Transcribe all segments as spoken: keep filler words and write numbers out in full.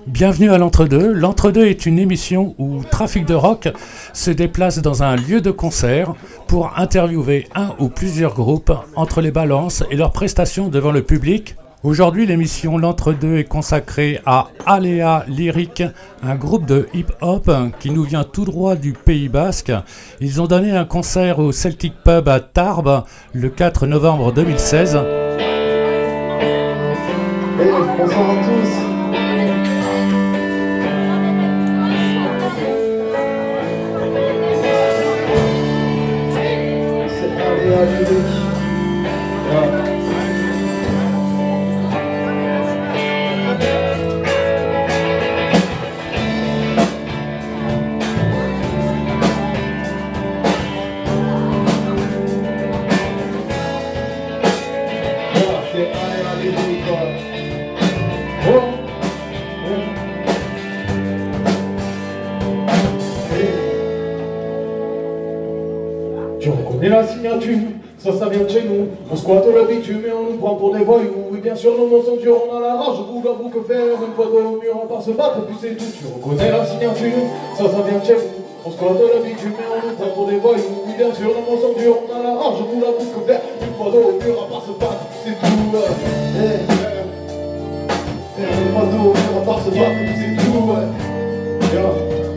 Bienvenue à l'Entre-deux. L'Entre-deux est une émission où Trafic de Rock se déplace dans un lieu de concert pour interviewer un ou plusieurs groupes entre les balances et leurs prestations devant le public. Aujourd'hui, l'émission L'Entre-deux est consacrée à Aléa Lyrique, un groupe de hip-hop qui nous vient tout droit du Pays Basque. Ils ont donné un concert au Celtic Pub à Tarbes le quatre novembre deux mille seize. Hey, bonsoir à tous. C'est Aléa Lyrique. Yeah. Et la signature, ça, ça vient de chez nous. On squatte l'habitude, mais on nous prend pour des voyous. Oui, bien sûr, nos mots sont durs, on a la rage. Je vous avoue que faire une fois de au mur, on part se battre, puis c'est tout. Tu reconnais la signature, ça, ça vient de chez nous. On squatte l'habitude, mais on nous prend pour des voyous. Oui, bien sûr, nos mots sont durs, on a la rage. Je vous avoue que faire une fois de au mur, on part se battre, puis c'est tout. Hey, faire une fois de au mur, on part se battre, puis c'est tout. Yeah.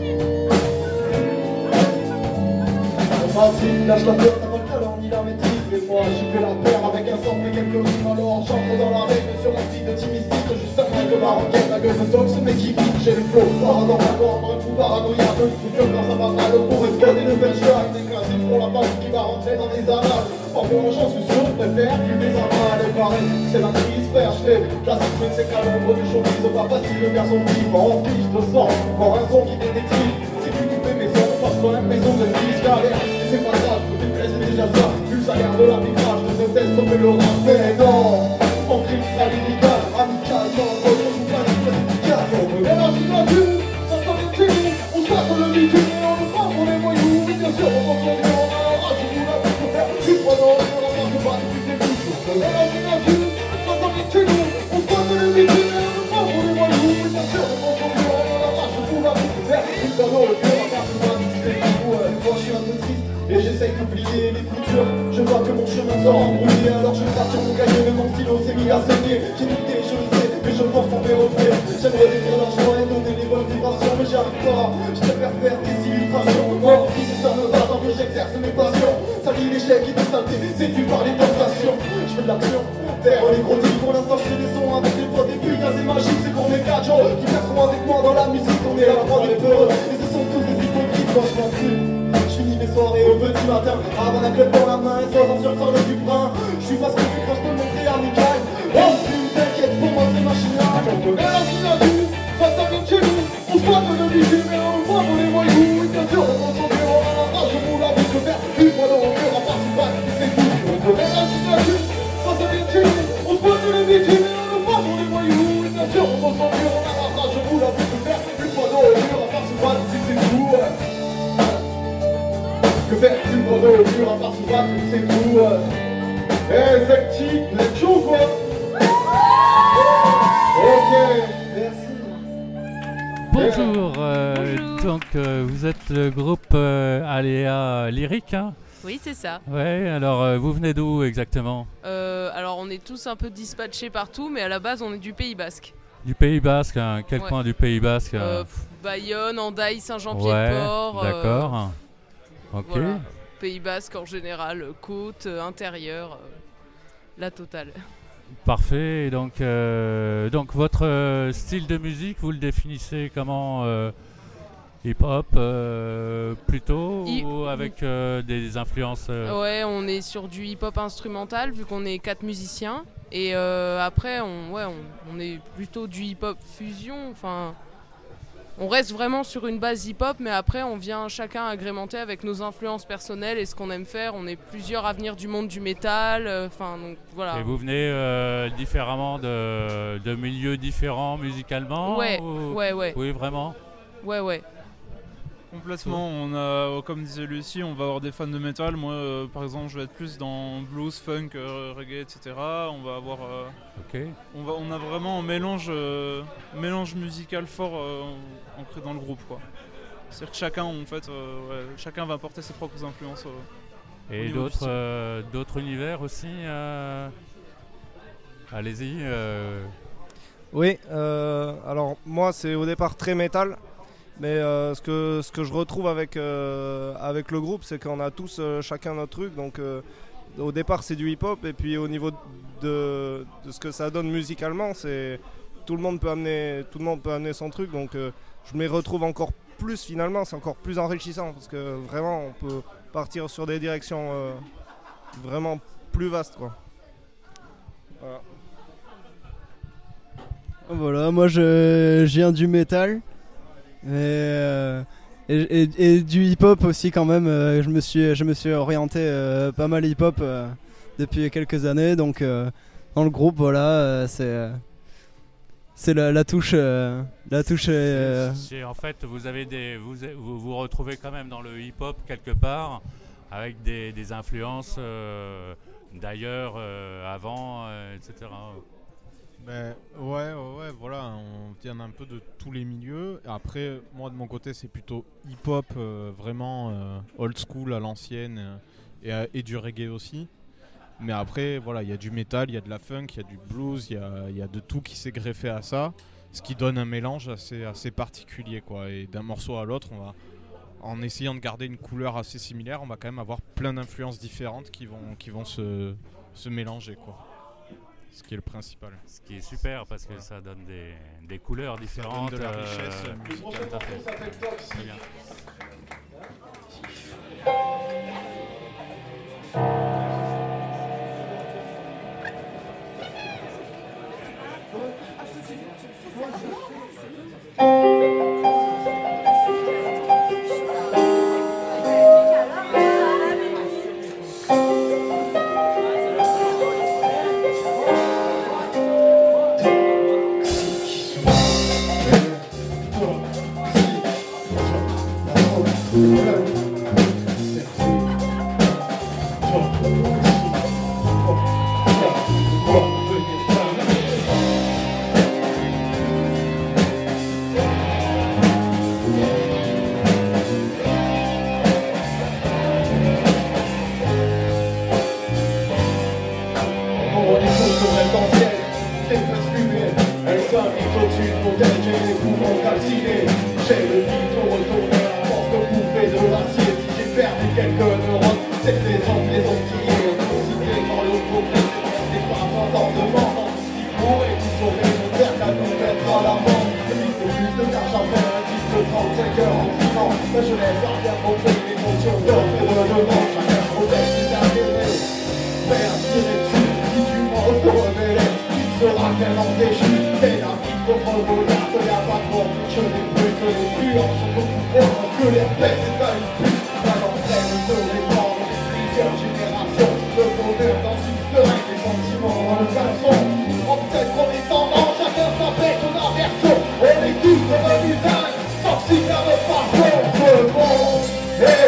Facile, lâche la peur, t'as pas le talent ni la maîtrise. Et moi, j'y fais la paire avec un sample et quelques rimes. Alors j'entre dans la règle sur la fille de Timistique. Juste un mec de marocaine, la gueule de Tox, mais qui pique. J'ai le flow, paradant la gorge, un fou paranoïaque. Le futur quand ça va mal, pour exploiter le benchmark. Déclassé pour la page qui va rentrer dans les annales. En bon, j'en suis sûr, je préfère fumer sa main. Et pareil, c'est la crise, frère, je fais la cyprine, c'est qu'à l'ombre du showbiz. Pas facile, le garçon vivant, en pige de sang. Encore un son qui détective. Si tu coupes maison, passe toi une maison de fils galère. C'est pas ça, je me fais c'est déjà ça. Vu le salaire de l'arbitrage, je déteste tomber le rap. Mais non, en crime sera lyrical, amical, non, on ne joue pas les choses efficaces. On remet la signature, ça ça vient de chez nous. On se bat pour le bitume et on nous prend pour les voyous. Oui, bien sûr, on pense qu'on est en rage, je vous l'avoue, faut faire une fois dans le mur, on va se battre, puis c'est tout. On remet la signature, ça ça vient de chez nous. On se bat pour le bitume et on nous prend pour les voyous. Oui, bien sûr, on pense qu'on est en rage, je vous l'avoue, faut faire une fois dans le mur, on va se battre, puis c'est tout. Moi, je suis un peu triste. Et j'essaye d'oublier les coutures. Je vois que mon chemin s'en embrouillé. Alors je frappe sur mon cahier, mais mon stylo s'est mis à saigner. J'ai douté, je le sais, mais je pense tomber au pied. J'aimerais décrire la joie et donner les bonnes vibrations, mais j'y arrive pas. Je préfère faire des illustrations. Moi, et ça me va tant que j'exerce mes passions. Ça lit l'échec et des saletés, séduit par les tentations. Je fais de l'action, faire les gros deals. Pour l'instant, je fais des sons avec des voix, des fugaces et magiques. C'est pour mes quatre gens qui perceront avec moi dans la musique. On est à la fois des peureux, et ce sont tous des hypocrites. Moi, je m'en fous. Je finis mes soirées au petit matin, avant la clope dans la main et sans sur sur le du brin. Je suis pas ce que tu crois, je peux montrer amical. Oh putain, t'inquiète, pour moi c'est machinal. On connaît la signature, ça ça vient de chez nous. On se bat de le bitume mais on voit pour les voyous. Oui bien sûr, on pense au bureau, on a la rage, je vous l'avoue que faire une fois dans le mur, à part se battre, c'est tout. On connaît la signature, ça ça vient de chez nous. On se bat de le bitume mais on voit pour les voyous. Oui bien sûr, on pense au bureau, on a la rage, je vous l'avoue que faire une fois dans le mur, à part se battre, c'est tout. Que faire une fois au mur à part se battre, c'est tout. Eh, Celtic, let's go quoi. Ok, merci. Bonjour, euh, Bonjour. donc euh, vous êtes le groupe euh, Aléa Lyrique, hein? Oui, c'est ça. Ouais, alors euh, vous venez d'où exactement? euh, Alors on est tous un peu dispatchés partout, mais à la base on est du Pays Basque. Du Pays Basque, hein. Quel ouais. coin du Pays Basque? euh, pff, Bayonne, Andaille, Saint-Jean-Pied-de-Port. Ouais, d'accord. Euh, ok. Voilà. Pays Basque en général, côte, euh, intérieur, euh, la totale. Parfait. Donc, euh, donc votre euh, style de musique, vous le définissez comment? euh, Hip-hop euh, plutôt I- ou avec euh, des influences euh... Ouais, on est sur du hip-hop instrumental vu qu'on est quatre musiciens. Et euh, après, on, ouais, on, on est plutôt du hip-hop fusion. Enfin, on reste vraiment sur une base hip-hop, mais après, on vient chacun agrémenter avec nos influences personnelles et ce qu'on aime faire. On est plusieurs à venir du monde du métal. Enfin, euh, donc voilà. Et vous venez euh, différemment de, de milieux différents musicalement? Ouais, ou... ouais, ouais. Oui, vraiment. Ouais, ouais. Complètement, on a, comme disait Lucie, on va avoir des fans de métal. Moi, euh, par exemple, je vais être plus dans blues, funk, euh, reggae, et cetera. On va avoir, euh, Ok. on va, on a vraiment un mélange, euh, mélange musical fort euh, ancré dans le groupe, quoi. C'est-à-dire que chacun, en fait, euh, ouais, chacun va apporter ses propres influences. Euh, Et d'autres, euh, d'autres univers aussi. Euh... Allez-y. Euh... Oui, euh, alors moi c'est au départ très métal. Mais euh, ce, que, ce que je retrouve avec, euh, avec le groupe, c'est qu'on a tous euh, chacun notre truc. Donc euh, au départ c'est du hip-hop, et puis au niveau de, de ce que ça donne musicalement, c'est tout le monde peut amener, tout le monde peut amener son truc. Donc euh, je m'y retrouve encore plus finalement, c'est encore plus enrichissant parce que vraiment on peut partir sur des directions euh, vraiment plus vastes, quoi. Voilà. Voilà, moi je, je viens du métal. Et, euh, et, et, et du hip-hop aussi quand même. euh, je, me suis, je me suis orienté euh, pas mal hip-hop euh, depuis quelques années. Donc euh, dans le groupe, voilà, euh, c'est, euh, c'est la, la touche. Euh, la touche euh, C'est- c'est- en fait, vous avez des, vous vous, vous retrouvez quand même dans le hip-hop quelque part, avec des, des influences euh, d'ailleurs, euh, avant, euh, et cetera. Ben, ouais, ouais, ouais, voilà, on vient un peu de tous les milieux. Après, moi de mon côté, c'est plutôt hip-hop, euh, vraiment euh, old school à l'ancienne, euh, et, euh, et du reggae aussi. Mais après, voilà, il y a du métal, il y a de la funk, il y a du blues, il y a, il y a de tout qui s'est greffé à ça, ce qui donne un mélange assez, assez particulier, quoi. Et d'un morceau à l'autre, on va, en essayant de garder une couleur assez similaire, on va quand même avoir plein d'influences différentes qui vont, qui vont se, se mélanger, quoi. Ce qui est le principal. Ce qui est super parce que Voilà. ça donne des, des couleurs différentes. de la euh, richesse, euh, Le prochain tout à fait. morceau s'appelle Toxic. Très bien. On est tous au reste en ciel, les fesses fumées. Elle s'invite au-dessus de mon tête, j'ai les poumons calcinés. J'ai le mytho retourné à force de bouffer de l'acier. Si j'ai perdu quelques neurones, c'est que les hommes les ont tirés. Considéré par le progrès, c'est pas un entendement. Dans tout ce qui pourrait nous sauver, mon père qu'à nous mettre à l'amende. Lui c'est plus de cash à faire, un disque de trente-cinq heures en climat. La jeunesse a bien compris les notions d'offre et de demande. Chacun protège ses intérêts. Mais inspiré dessus, si tu manges te révéler, tu seras tellement déchu. C'est la vie contre le bonheur, que y'a pas de mort, je n'ai plus que les puants sont beaucoup moins parce que les faits c'est pas une pute. La l'entraîne se répand dans plusieurs générations. Le bonheur dans une seringue, les sentiments dans le caleçon. trente-sept premiers cent-ans, chacun s'appelle son aversion. On est tous devenus dingues, toxiques à notre façon. Ce monde est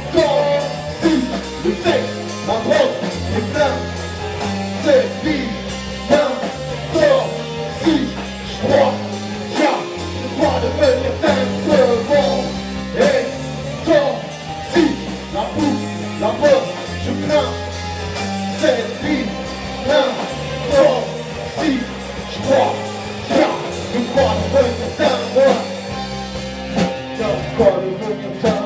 toxique, le sexe, la drogue, les plein, c'est bien toxique. J'crois, y'a de quoi devenir dingue. Ce monde est toxique. La bouffe, la mort, je plains. C'est bien toxique. J'crois, y'a de quoi devenir dingue. Y'a de quoi devenir dingue.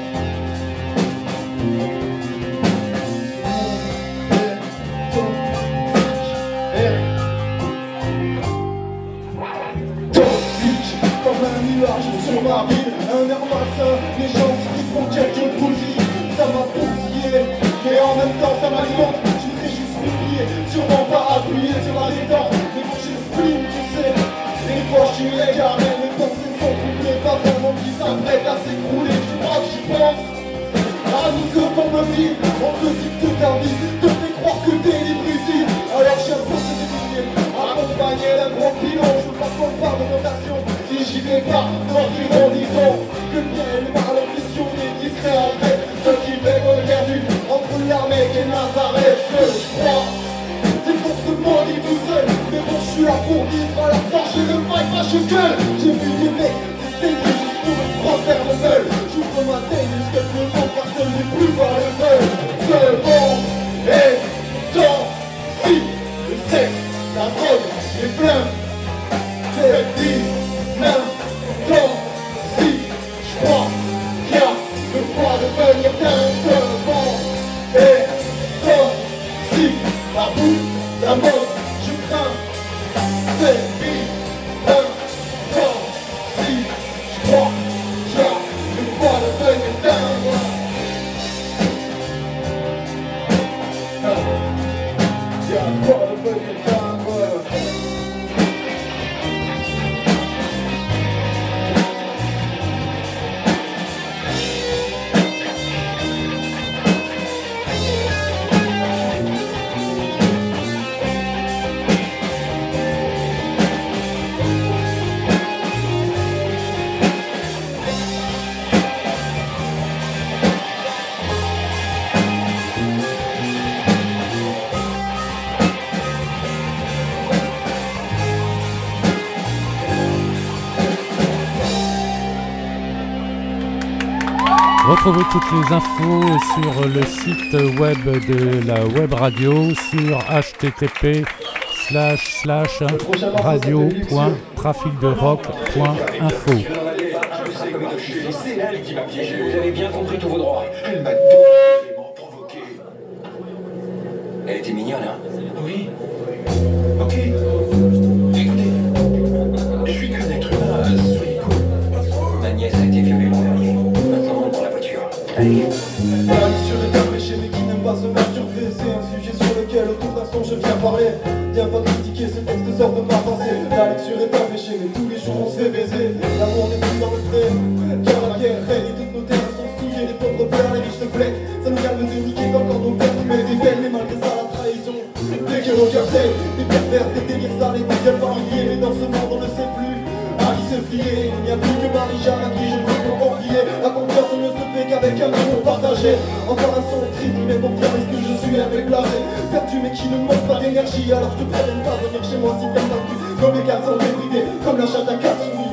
Toxique, comme un nuage sur ma ville, un air malsain, les gens se disent pour quelques brousilles, ça m'a bousillé, mais en même temps ça m'alimente, je voudrais juste m'oublier, sûrement pas appuyer sur la détente, mais quand j'ai le spleen, tu sais, des fois je suis égaré, mes pensées sont troublées, pas vraiment qui s'apprête à s'écrouler, tu crois que j'y pense? À nous ce qu'on me dit, on te dit que ta vie, te fait croire que t'es libre ici. Alors j'ai un procès des milliers, accompagné d'un gros pilon. Je veux pas qu'on parle de notation, si j'y vais pas, dans du monde disons que le bien et le mal crois. C'est qu'on se maudit tout seul. Mais bon, je suis là pour vivre à la fin, j'ai le mic, moi je gueule. J'ai vu des mecs s'essayer juste pour me prendre vers le meul. J'ouvre ma tête jusqu'à ce que le monde personne n'est plus par le meul. C'est bon et tant si le sexe, la drogue, les flammes. C'est dit maintenant si je crois qu'il y a le droit de venir d'un seul bon et tant si la boue, la mode, je crains. C'est dit maintenant si je crois qu'il y a le droit de venir d'un seul. Il y a le droit de venir d'un seul. Retrouvez toutes les infos sur le site web de la web radio sur h t t p slash slash radio point trafic de rock point info. C'est elle qui m'a piégé. Vous avez bien compris tous vos droits. Elle m'a délibérément provoqué. Elle était mignonne, hein? Oui. Ok. Écoutez, je suis qu'un être humain, soyez cool. Ma nièce a été violée l'an dernier. Maintenant, on prend la voiture. Allez. La lecture est un péché, mais qui n'aime pas se masturber. C'est un sujet sur lequel, autour d'un son, je viens parler. Viens pas critiquer, ce texte sort de ma pensée. La lecture est un péché, mais tous les jours on se fait baiser. L'amour n'est plus dans le trait, car la guerre règne. Et toutes nos terres sont souillées, les pauvres pères, les riches se plaignent. Ça nous calme de niquer comme quand nos pères nous mettent des peines. Mais malgré ça, la trahison, dès que nos cœurs saignent, des pervers, des délires salés, des gueules variées. Mais dans ce monde, on ne sait plus à qui se fier. Il n'y a plus que Marie-Jeanne à qui je peux me confier. La confiance ne se fait qu'avec un amour partagé. Encore un son triste, mais pour dire est-ce que je suis avec blasé. Perdu mais qui ne manque pas d'énergie. Alors je te promets pas venir chez moi si t'as pas vu. Comme les gars sont débridés, comme la chatte à Katsumi.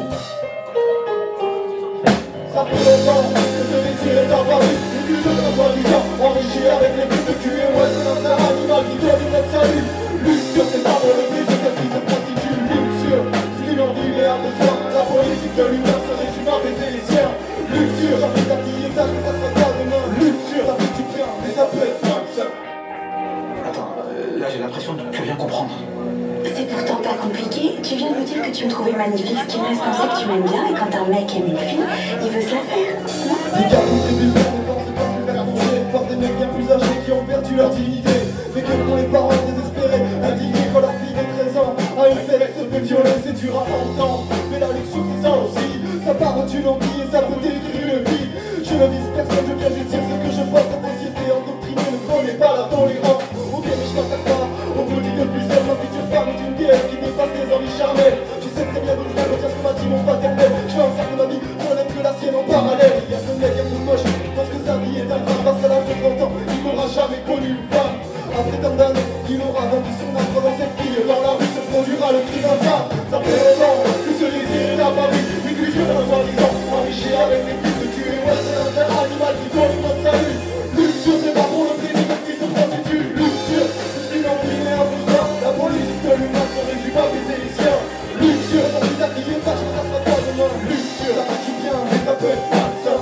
Ça fait longtemps que ce désir est apparu. Et que je me vois disant enrichi avec les bouts de cul. Et moi c'est l'instinct animal qui donne notre salut. Luxure c'est pas pour le prix de celle qui se prostitue. Luxure, ce qu'il en dit et a besoin. La politique de l'humain se résume à baiser les siens. Luxure, j'ai envie d'habiller ça, mais ça sera pas demain. Luxure, ça fait du bien, mais ça peut être mal ça. Attends, euh, là j'ai l'impression de plus rien comprendre. C'est pourtant pas compliqué. Tu viens de me dire que tu me trouvais magnifique, ce qui me laisse penser que tu m'aimes bien. Et quand un mec aime une fille, il veut se la faire, non? Les gars contribuent bien, ne pensent pas se faire manger par des mecs bien plus âgés qui ont perdu leur dignité. Mais que font les parents désespérés, indignés quand leur fille de treize ans a une fête, se fait violer, c'est dur à entendre. Mais la luxure c'est ça aussi, ça part d'une envie et ça peut détruire une vie. Je ne vise personne, je viens juste dire ce que je vois. Cette société endoctrinée ne connaît pas la tolérance. Ok mais je m'attaque pas au petit de plus seul. Ma future femme est une déesse qui dépasse les envies charnelles. Je sais très bien d'où je viens, je tiens ce que m'a dit mon paternel. Je vais en faire de ma vie, sur la même que la sienne en parallèle. Il y a ce mec un peu moche, parce que sa vie est un drame. Parce qu'à l'âge de trente ans, il n'aura jamais connu une femme. Après tant d'années, il aura vendu son âme dans cette fille. Dans la rue se produira le cri d'un femme. Ça fait longtemps que ce désir est apparu. Une luxure en soi-disant, enrichi avec les buts de tuer. Ouais, c'est un frère animal qui donne notre salut. Luxure, c'est pas pour le plaisir qui se prostitue. Luxure, c'est ce qu'il en dit et un besoin. La politique de l'humain se résume à baiser les siens. Luxure, j'ai envie d'habiller ça, je ne sera pas demain. Luxure, ça fait du bien, mais ça peut être mal ça.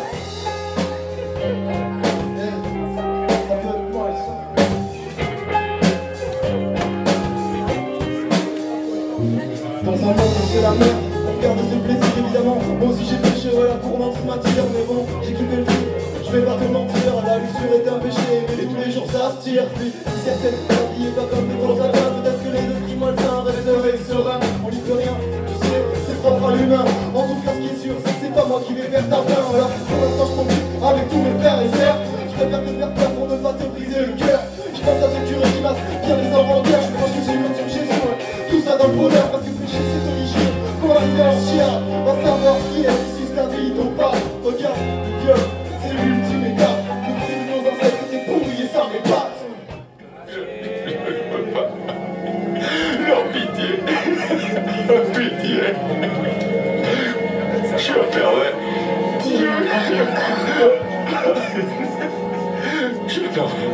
Ça peut être mal ça. Dans un monde où c'est la merde, on regarde ses plaisirs évidemment. Moi aussi j'ai péché, ouais, la tourmente m'attire. Mais bon, j'ai kiffé le truc, je vais pas te mentir. La luxure est un péché, mais tous les jours ça se tire. Puis si certaines la vie est pas comme des gros affaires, peut-être que les deux prix malsains resteraient sereins. On n'y peut rien, tu sais, c'est propre à l'humain. En tout cas ce qui est sûr, c'est que c'est pas moi qui vais faire ta fin. Alors pour l'instant je conduis avec tous mes frères et sœurs. Je préfère te faire peur pour ne pas te briser le cœur. Je pense à ce curé qui masse bien des enfants cœur. Je crois que je suis sur Jésus, ouais. Tout ça dans le bonheur parce que péché c'est religieux. Comment il fait un chien, va savoir qui est si c'est ta vie ton pas. Regarde, le viol, c'est l'ultime étape. Le crime de nos ancêtres était pourri et ça m'épate. Pitié. Je suis un pervers. Dis-le encore et encore. Je suis un pervers.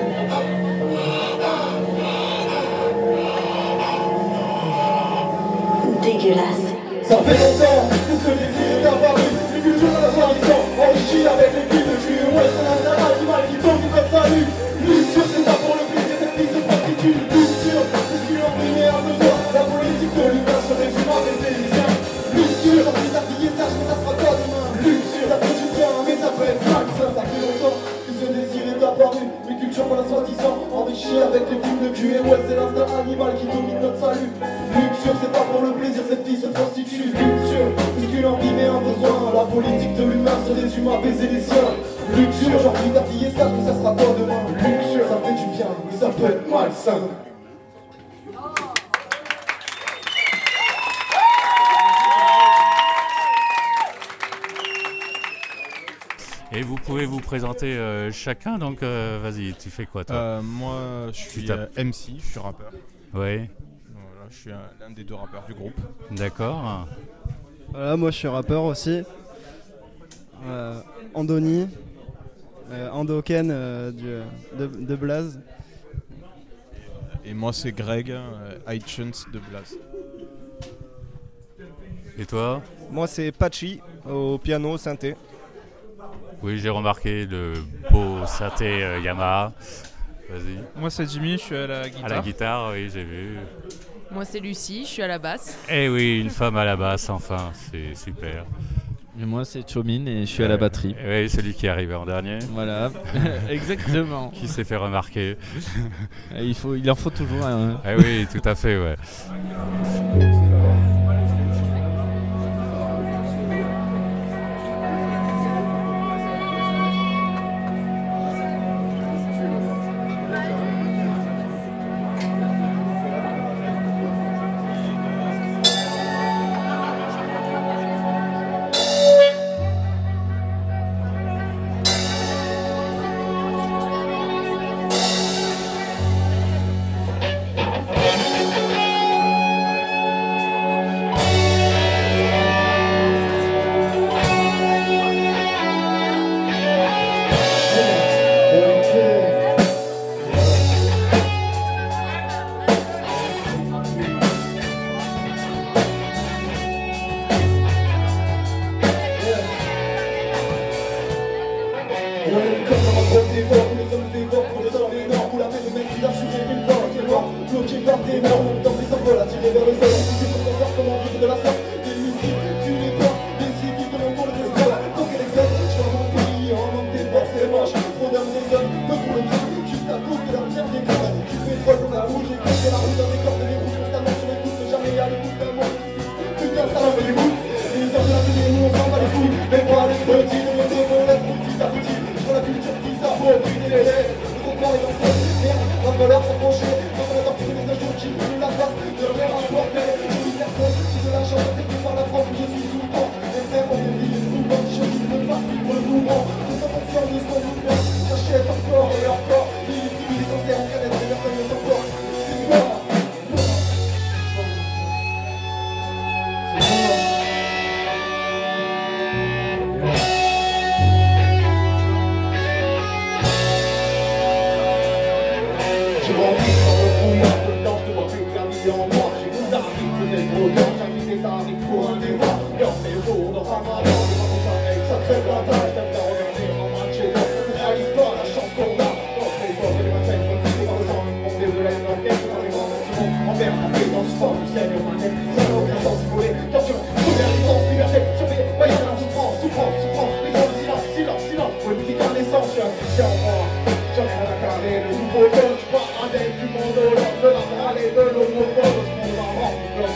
Dégueulasse. Ça fait longtemps que ce désir est apparu. Une culture à la soi-disant enrichie avec les filles de cul. Ouais, c'est l'instinct animal qui tombe du code salut. Luxure, c'est pas pour le plaisir, cette vie se prostitue. Luxure, c'est ce qui imprimé un besoin. La politique de l'humain se résume à baiser les siens. Luxure, j'ai envie d'habiller ça, mais ça sera pas demain. Luxure, ça fait du bien, mais ça peut être malsain. Ça fait longtemps que ce désir est apparu. Une culture pour la soi-disant enrichie avec les films de cul. Et ouais, c'est l'instinct animal qui domine notre salut. Luxure, c'est pas pour le plaisir, cette vie se prostitue. Luxure, puisqu'une envie met un besoin. La politique de l'humain se résume à baiser les siens. Luxure, j'ai envie d'habiller ça, mais ça sera pas demain. Luxure, ça fait du bien, mais ça peut être malsain. Et vous pouvez vous présenter euh, chacun, donc euh, vas-y, tu fais quoi toi? euh, Moi, je suis euh, M C, je suis rappeur. Oui. Voilà, je suis un- l'un des deux rappeurs du groupe. D'accord. Voilà, moi je suis rappeur aussi. Euh, Andoni, euh, Andoken euh, du, de, de Blaze. Et moi, c'est Greg, euh, iChance de Blaze. Et toi? Moi, c'est Pachi au piano, synthé. Oui, j'ai remarqué le beau synthé euh, Yamaha. Vas-y. Moi c'est Jimmy, je suis à la guitare. À la guitare, oui, j'ai vu. Moi c'est Lucie, je suis à la basse. Eh oui, une femme à la basse, enfin, c'est super. Et moi c'est Chomin et je suis à la batterie. Oui, celui qui est arrivé en dernier. Voilà, exactement. Qui s'est fait remarquer. il, faut, il en faut toujours un. Eh oui, tout à fait, ouais.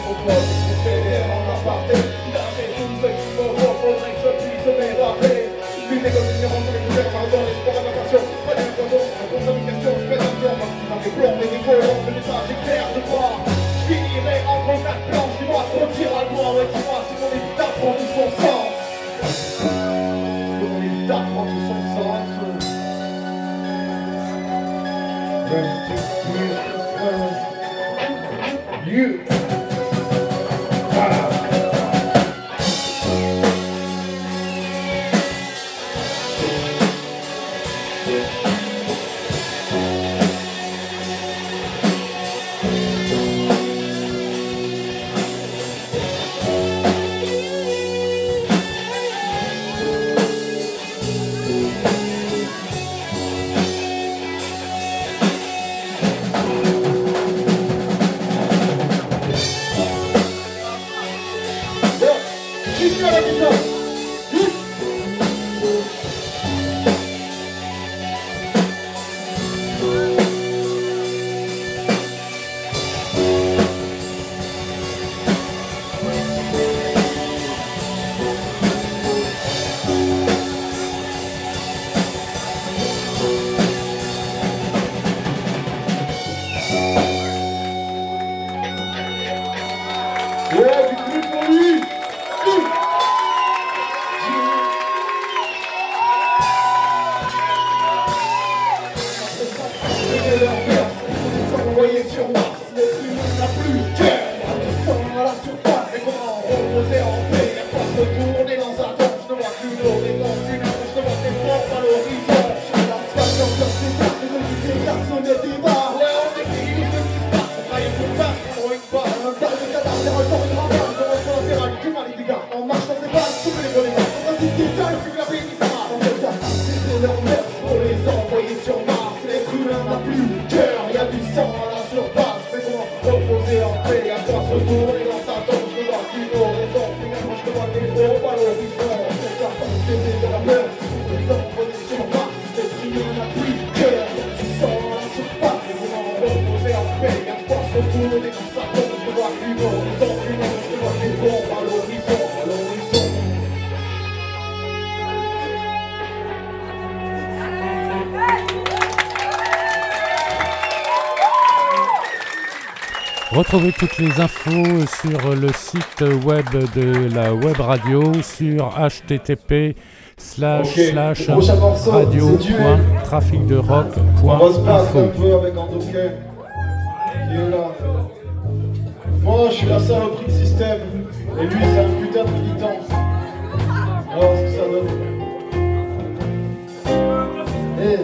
Faudrait que je puisse m'évader. Jimmy à la guitare. Ouais, du bruit pour lui. C'était leur verse, ils sont envoyés sur Mars. L'être humain n'a plus cœur, du sang à la surface. Les grands reposés en paix, les portes retournées dans un temps. Je ne vois plus l'horizon, plus je ne vois tes formes à l'horizon. Sur l'asphalte, l'ambiance s'éteint, les hommes qui s'écartent, on est des barres. Ouais, on est qui, nous ceux qui se battent, on travaille pour passe, on une barre. Un tas de cadavres, des records, une ramasse, de records latérales, du mal et des gars. On marche dans ces balles, tous les volets. On va s'y détailler, plus la vie qui s'arrête. On fait ça, c'était leur mère, pour les envoyer sur Mars. L'être humain n'a plus cœur, y'a du sang à la surface. C'est bon, reposer en paix, à quoi se retourner dans sa tombe. Je ne vois plus l'horizon, finalement je ne vois des gros pas l'horizon. On fait ça, c'était leur mère, pour les envoyer sur Mars. L'être humain n'a plus cœur, y'a du sang à la surface. C'est bon, reposer en paix, à quoi se retourner dans sa tombe. Je ne vois plus l'horizon, finalement je ne vois des gros pas l'horizon, à l'horizon. Retrouvez toutes les infos sur le site web de la web radio sur h t t p slash slash radio point trafic de rock point On va se battre un info. peu avec Andoké qui est là. Moi je suis la saloperie de système et lui c'est un putain de militant. Alors ce que ça donne. Eh.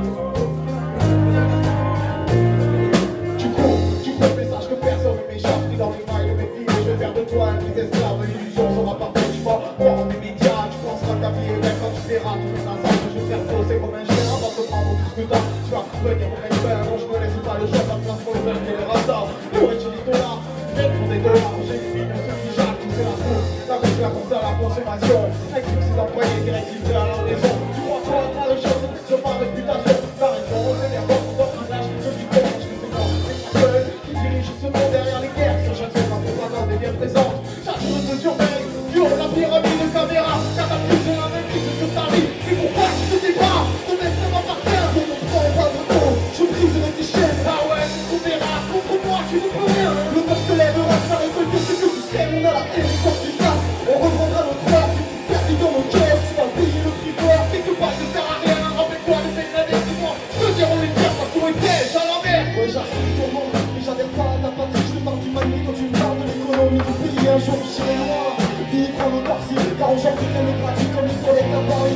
Tu cours, tu cours le message que personne ne m'échappe. Pris dans les mailles de mes filles, je vais faire de toi un gris esclave. L'illusion sera parfaite, tu vas voir en médias. Tu penseras ta vie est belle quand tu verras tout le passage. Je vais faire fausser comme un chien avant de te prendre tout ce que t'as. Tu vas venir mon expert, non je me laisse pas le choix. Pas de place pour le verre et les rastas. Le riche et l'histoire, même pour des dollars. J'ai une vie de ceux qui jacquent, tout c'est la course. La course, la course à la consommation. Avec tous ces employés qui réclament à la raison. Tu crois quoi à la chose, sur ma réputation. La raison, c'est bien bon, dans le village, je dis bon, je sais pas. C'est pas seul qui dirige ce monde derrière les guerres. Sur chaque fois, ma propagande est bien présente. Chaque chose te surveille, yo, la pyramide de caméra. Catapulte sur la même vie sur ta vie. Mais pourquoi tu te débats? Ton destin m'appartient. Je ne prends pas de temps, je briserai tes chaînes. Ah ouais, on verra, contre moi, tu ne peux rien. Le peuple se lèvera, ça récolte ce que tu sais. On a la haine et quand tu passes, on reprendra notre heure. Tu t'es servi dans nos caisses, tu vas payer le prix fort. Quelque part, ne sert à rien. Rappelle-toi de tes années, dis-moi. Je te diront les terres, parce qu'on était dans la mer. Ouais, j'assume ton nom, mais j'adhère pas à ta patrie. Je te parle d'humanité quand tu me parles de l'économie du pays. Un jour, j'irai loin. Dis prends le parti, car aujourd'hui, rien n'est gratuit comme les toilettes à Paris.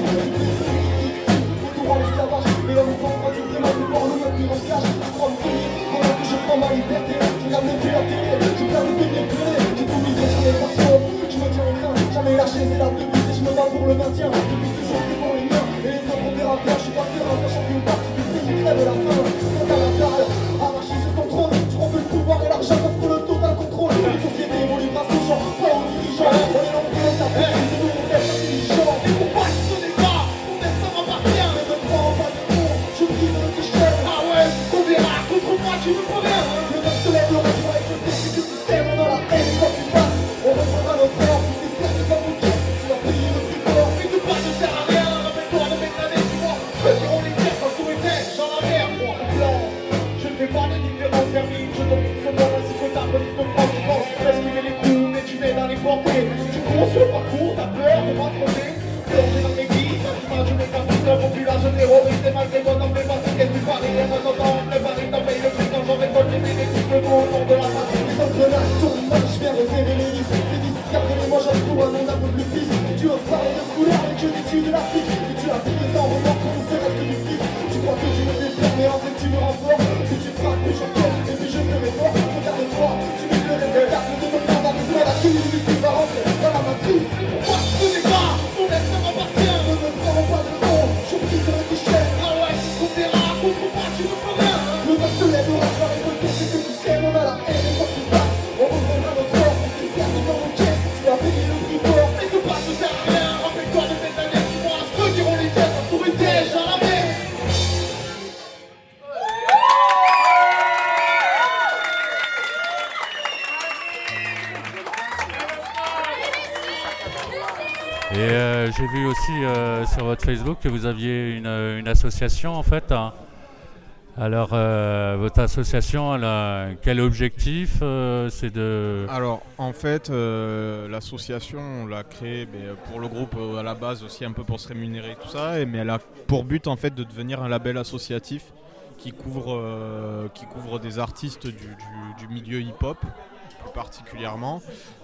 Retour en esclavage, et l'homme pense pas du vraiment de voir le maintenir en cage. Je crois me tenir, pendant que je prends ma liberté. Je regarde les plus la télé, je garde les bébés pleurer. J'ai tout misé sur les passions, je me tiens au train. Jamais lâché, c'est la devise et je me bats pour le maintien. Depuis toujours, c'est pour les miens, et les autres des rappeurs. Je suis pas serein, sachant qu'une partie du pays crève la faim. Quant à l'intérieur, arraché sur ton trône, tu prends que le pouvoir et l'argent contre le total contrôle. Les sociétés évoluent grâce aux gens, pas aux dirigeants. On est nombreux, t'as fait, c'est nous, on reste intelligents. Mais pourquoi tu te débats? Ton destin m'appartient. Ne me prends pas de con, je brise tes chaînes. Ah ouais, on verra, contre moi tu ne peux rien. Le peuple se lève, le reste va écouter, c'est que tu sais, on a la haine quand tu passes. On reprendra notre heure, tu t'es servi comme une caisse. Tu vas payer le prix fort, mais que pas ne sert à rien. Rappelle-toi de mes années, tu vois. Ceux qui ont les terres, quand tout était dans la mer, moi, en blanc. Je ne fais pas de différence vermine, je domine ce monde ainsi que ta petite France. Tu penses esquiver les coups, mais tu mets dans les portées. Tu cours sur le parcours, t'as peur de m'affronter. Plongé dans mes vies, ça tu m'as, tu m'écartes la population terroriste. Et malgré toi, t'en fais pas, qu'est-ce que tu paries? Et moi, t'entends, on prépare, t'en payes le prix quand j'en récolte les bébés, tous le dos au fond de la patrie. Les engrenages tournent, moi je viens resserrer les risques. Les disques qu'après moi j'avoue un monde un peu plus fils. Tu oses parler de couleur et que tu de l'Afrique. Et tu as pris sans remords pour nous reste du fils. Tu crois que tu me fais peur, mais en fait tu me renforces. Que tu frappes, que j'encaisse, et puis je serai fort. Regarde-toi, tu mets le respect de mon temps avec moi. La communauté qui va rentrer dans la matrice. Pourquoi tu te débats? Ton destin m'appartient. Ne me prends pas de con, je briserai tes chaînes. Ah ouais, on verra, contre moi tu ne peux rien. Le peuple se lève, le reste va récolter, c'est que tu sais, on a la haine et quand tu passes, on reprendra notre corps, on s'est servi dans nos caisses, tu vas payer le prix fort, mais que Et euh, j'ai vu aussi euh, sur votre Facebook que vous aviez une, une association en fait. Hein. Alors, euh, votre association, elle a quel objectif euh, c'est de... Alors, en fait, euh, l'association, on l'a créée mais, pour le groupe euh, à la base aussi un peu pour se rémunérer et tout ça, et, mais elle a pour but en fait de devenir un label associatif qui couvre, euh, qui couvre des artistes du, du, du milieu hip-hop, plus particulièrement.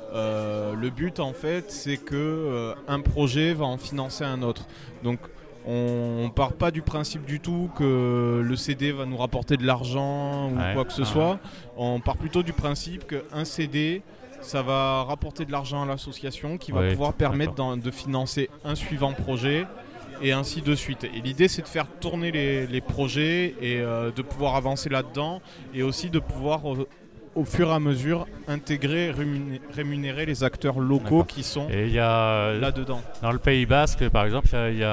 Euh, le but en fait, c'est que euh, un projet va en financer un autre. Donc, on ne part pas du principe du tout que le C D va nous rapporter de l'argent ou ouais, quoi que ce ouais. soit. On part plutôt du principe qu'un C D, ça va rapporter de l'argent à l'association qui va ouais, pouvoir permettre de financer un suivant projet et ainsi de suite. Et l'idée, c'est de faire tourner les, les projets et euh, de pouvoir avancer là-dedans et aussi de pouvoir... Euh, au fur et à mesure, intégrer, rémunérer, rémunérer les acteurs locaux D'accord. qui sont et y a, là-dedans. Dans le Pays Basque, par exemple, y a, y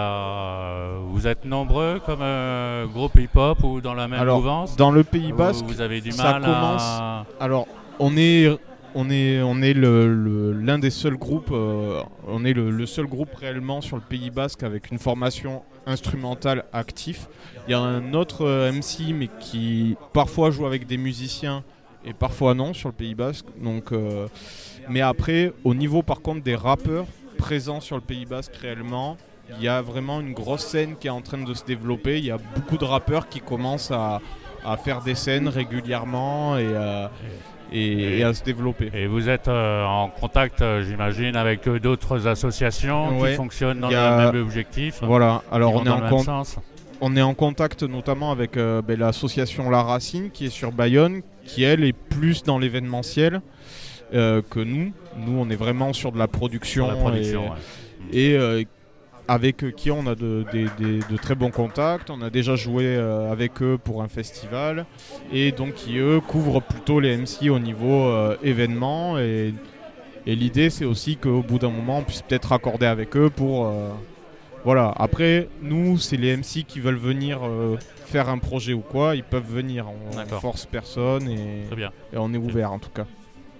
a, vous êtes nombreux comme euh, groupe hip-hop ou dans la même alors, mouvance. Dans le Pays Basque, vous avez du ça mal commence... à... Alors, on est... On est, on est le, le, l'un des seuls groupes, euh, on est le, le seul groupe réellement sur le Pays Basque avec une formation instrumentale active. Il y a un autre euh, M C mais qui parfois joue avec des musiciens et parfois non sur le Pays Basque. Donc, euh, mais après, au niveau par contre des rappeurs présents sur le Pays Basque réellement, il y a vraiment une grosse scène qui est en train de se développer. Il y a beaucoup de rappeurs qui commencent à, à faire des scènes régulièrement et, euh, et, et, et à se développer. Et vous êtes euh, en contact, euh, j'imagine, avec euh, d'autres associations ouais. qui fonctionnent dans a, le même objectif. Voilà, alors on est, en con- sens. on est en contact notamment avec euh, ben, l'association La Racine qui est sur Bayonne, qui elle est plus dans l'événementiel euh, que nous. Nous on est vraiment sur de la production, sur la production et, ouais. et euh, avec qui on a de, de, de, de très bons contacts. On a déjà joué euh, avec eux pour un festival et donc qui eux couvrent plutôt les M C au niveau euh, événement et, et l'idée c'est aussi qu'au bout d'un moment on puisse peut-être raccorder avec eux pour euh, voilà. Après nous c'est les M C qui veulent venir euh, faire un projet ou quoi, ils peuvent venir, on ne force personne et, Très bien. et on est ouvert en tout cas.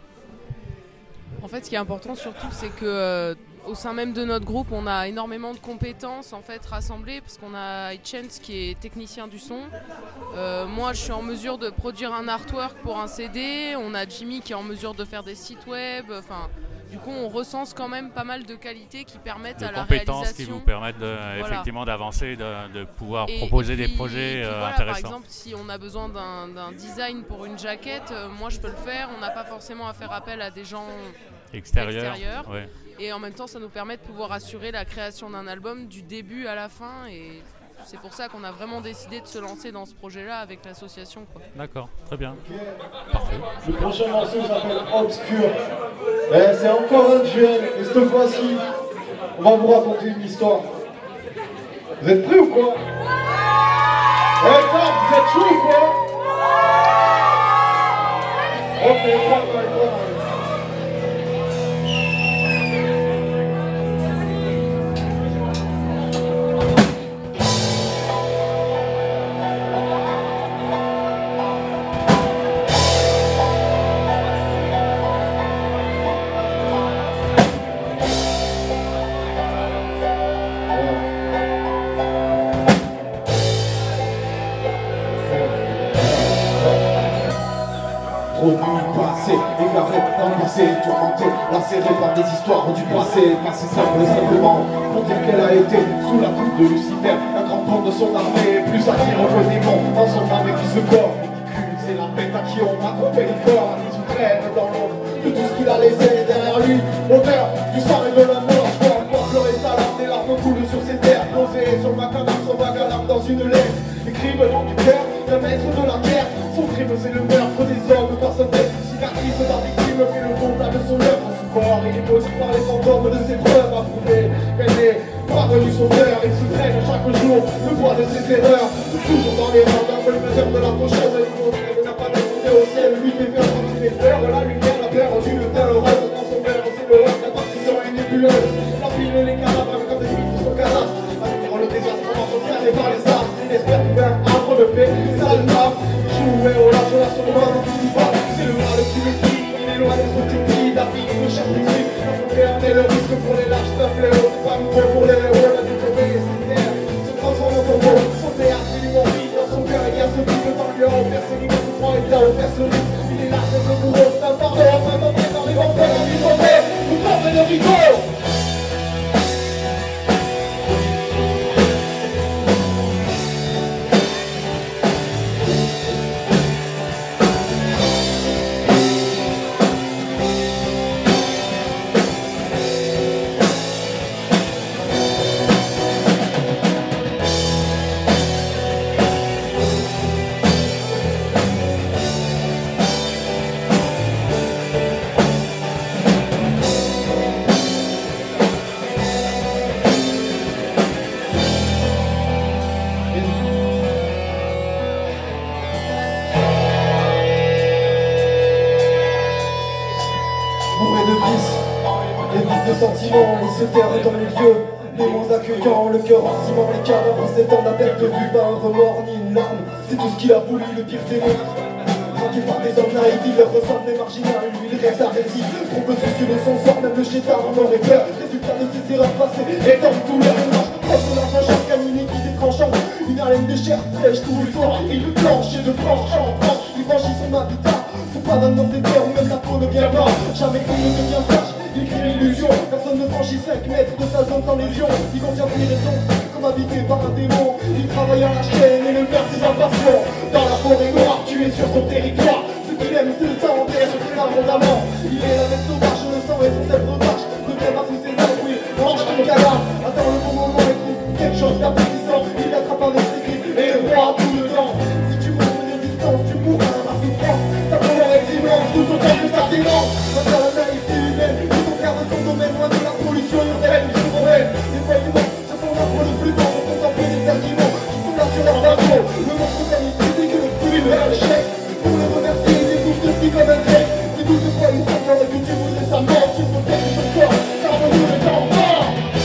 En fait ce qui est important surtout c'est que euh, au sein même de notre groupe, on a énormément de compétences en fait rassemblées parce qu'on a Hitchens qui est technicien du son. Euh, moi, je suis en mesure de produire un artwork pour un C D. On a Jimmy qui est en mesure de faire des sites web. Enfin, du coup, on recense quand même pas mal de qualités qui permettent de à la compétences réalisation. qui vous permettent de, voilà. effectivement d'avancer, de, de pouvoir et, proposer et puis, des projets et puis euh, voilà, intéressants. Par exemple, si on a besoin d'un, d'un design pour une jaquette, euh, moi je peux le faire. On n'a pas forcément à faire appel à des gens extérieurs. extérieurs. Ouais. Et en même temps, ça nous permet de pouvoir assurer la création d'un album du début à la fin. Et c'est pour ça qu'on a vraiment décidé de se lancer dans ce projet-là avec l'association, quoi. D'accord, très bien. Parfait. Le prochain morceau s'appelle Obscur. Et c'est encore un duel. Et cette fois-ci, on va vous raconter une histoire. Vous êtes prêts ou quoi? Eh, top, vous êtes chaud ou quoi? Ok, quoi, quoi, quoi. Trop du passé, égaré dans le passé, tourmenté, lacéré par des histoires du passé, passé simple simplement pour dire qu'elle a été sous la coupe de Lucifer, un grand pont de son armée, plus attire que démon dans son âme et qui se corps. Ridicule, c'est la bête à qui on a coupé le corps, qui se traîne dans l'ombre de tout ce qu'il a laissé derrière lui, odeur du sang et de la mort. Je vois encore pleurer sa larme, des larmes coulent sur ses terres, posées sur ma cadavre, son vague alarme dans une lettre, écrit venant du cœur d'un maître de la terre. Son crime c'est le meurtre des hommes par sa tête. Cicatrice de la victime fait le comptable de son œuvre. Son corps il est maudit par les fantômes de ses preuves à prouver qu'elle n'est pas venue son heure. Il se traîne chaque jour le poids de ses erreurs. Toujours dans les rangs d'un collimateur de la faucheuse. Elle nous montre qu'elle n'a pas démonté au ciel. Lui fait faire sortir les fleurs. La lumière, la perdu le teint heureuse. Dans son verre c'est l'horreur. La partition est nébuleuse. La pile et les cadavres comme des mythes de son cadastre. Attire le désastre observé par les astres. Il espère trouver un arbre de paix. Sale lave. Jouer au large de la surmain. C'est le mal qui me dit. Il est loin des objectifs. La vie de chaque truc. La frontière est le risque pour les lâches d'un fléau. sentiments, ils se terrent dans les lieux les moins accueillants, le cœur en ciment, les cadavres s'étendent à perte de vue, pas un remords ni une larme, c'est tout ce qu'il a voulu, le pire des monstres. Traqué par des hommes naïfs, il leur ressemble des marginales, lui il reste à récit, trop peu soucieux de son sort, même le chétard en aurait peur. Résultat de ses erreurs passées, étendent tous les ménages, proche de la vengeance, canine qui est tranchante, une haleine de chair fraîche tout le soir, il le planche et de planche en planche, il franchit son habitat, faut pas dans ses terres où même la peau ne vient pas, jamais on ne devient sage. Il crée l'illusion, personne ne franchit cinq mètres de sa zone sans lésion. Il contient des raisons, comme habité par un démon. Il travaille à la chaîne et le perd ses impatients. Dans la forêt noire, tué sur son territoire. Ce qu'il aime, c'est le sang en terre sur ses abondamment. Il est la bête sauvage, le sang et son sel remarche. Ne vient pas sous ses ailes, oui, mange ton cadavre. Attends le bon moment et trouve quelque chose d'appétissant. Il l'attrape avec ses griffes et le roi tout le temps. Si tu montres une résistance, tu mourras dans la souffrance. Sa colère est immense, tout autant que sa démence. Face à la naïveté humaine, de son domaine, loin de la pollution urbaine, urbaine. Les voyous se sont là pour le plus grand, pour contempler les arguments qui sont là sur leur bateau. Le monstre d'amitié, c'est que le fruit vers l'échec. Pour le remercier, il écoute de qui comme un grec. C'est tout de quoi il s'entend et que tu voudrais sa mort. Tu protèges son corps, car le jour est en mort.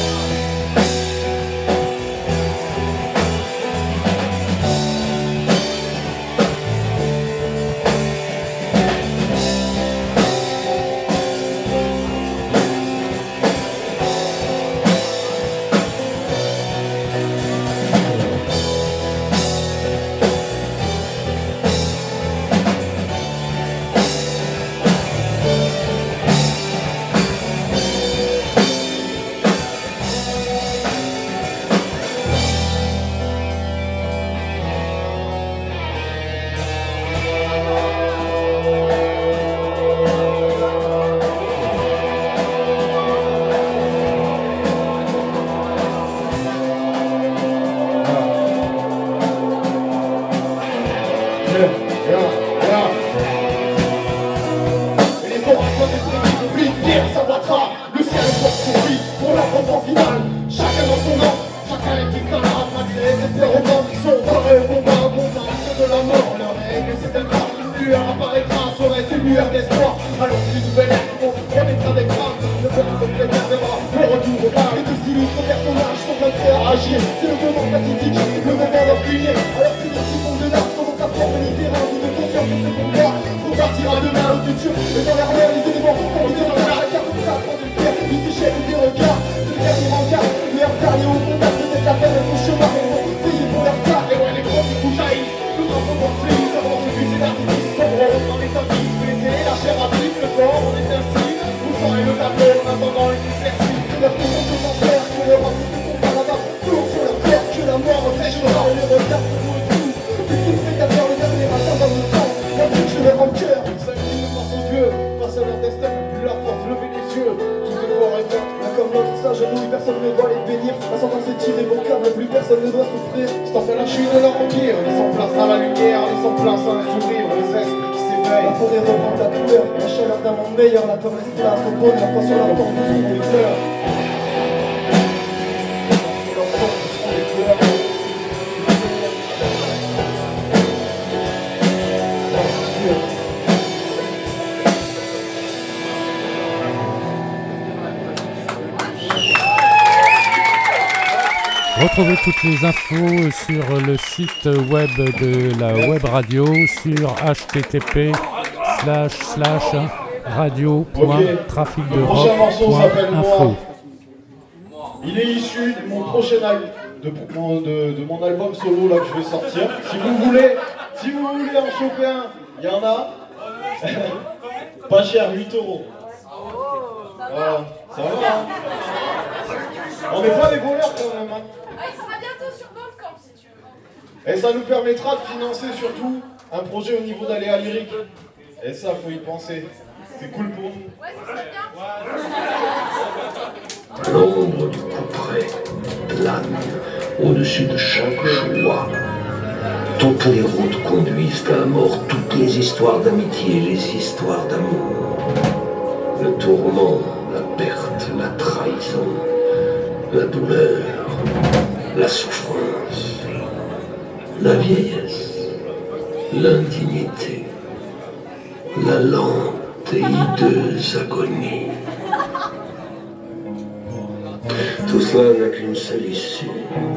Retrouvez toutes les infos sur le site web de la web radio sur h t t p slash slash radio point trafic de rock point info. Il est issu de mon prochain album, de, de, de mon album solo là que je vais sortir. Si vous voulez, si vous voulez en choper un, il y en a. Pas cher, huit euros. Voilà, ça va hein. On n'est pas des voleurs quand même hein. Ah, il sera bientôt sur Bandcamp si tu veux. Et ça nous permettra de financer surtout un projet au niveau d'Aléa Lyrique. Et ça, faut y penser. C'est cool pour nous. Ouais, ça serait bien. L'ombre du couperet plane au-dessus de chaque choix. Toutes les routes conduisent à la mort, toutes les histoires d'amitié, les histoires d'amour. Le tourment, la perte, la trahison, la douleur, la souffrance, la vieillesse, l'indignité, la lente et hideuse agonie. Tout cela n'a qu'une seule issue.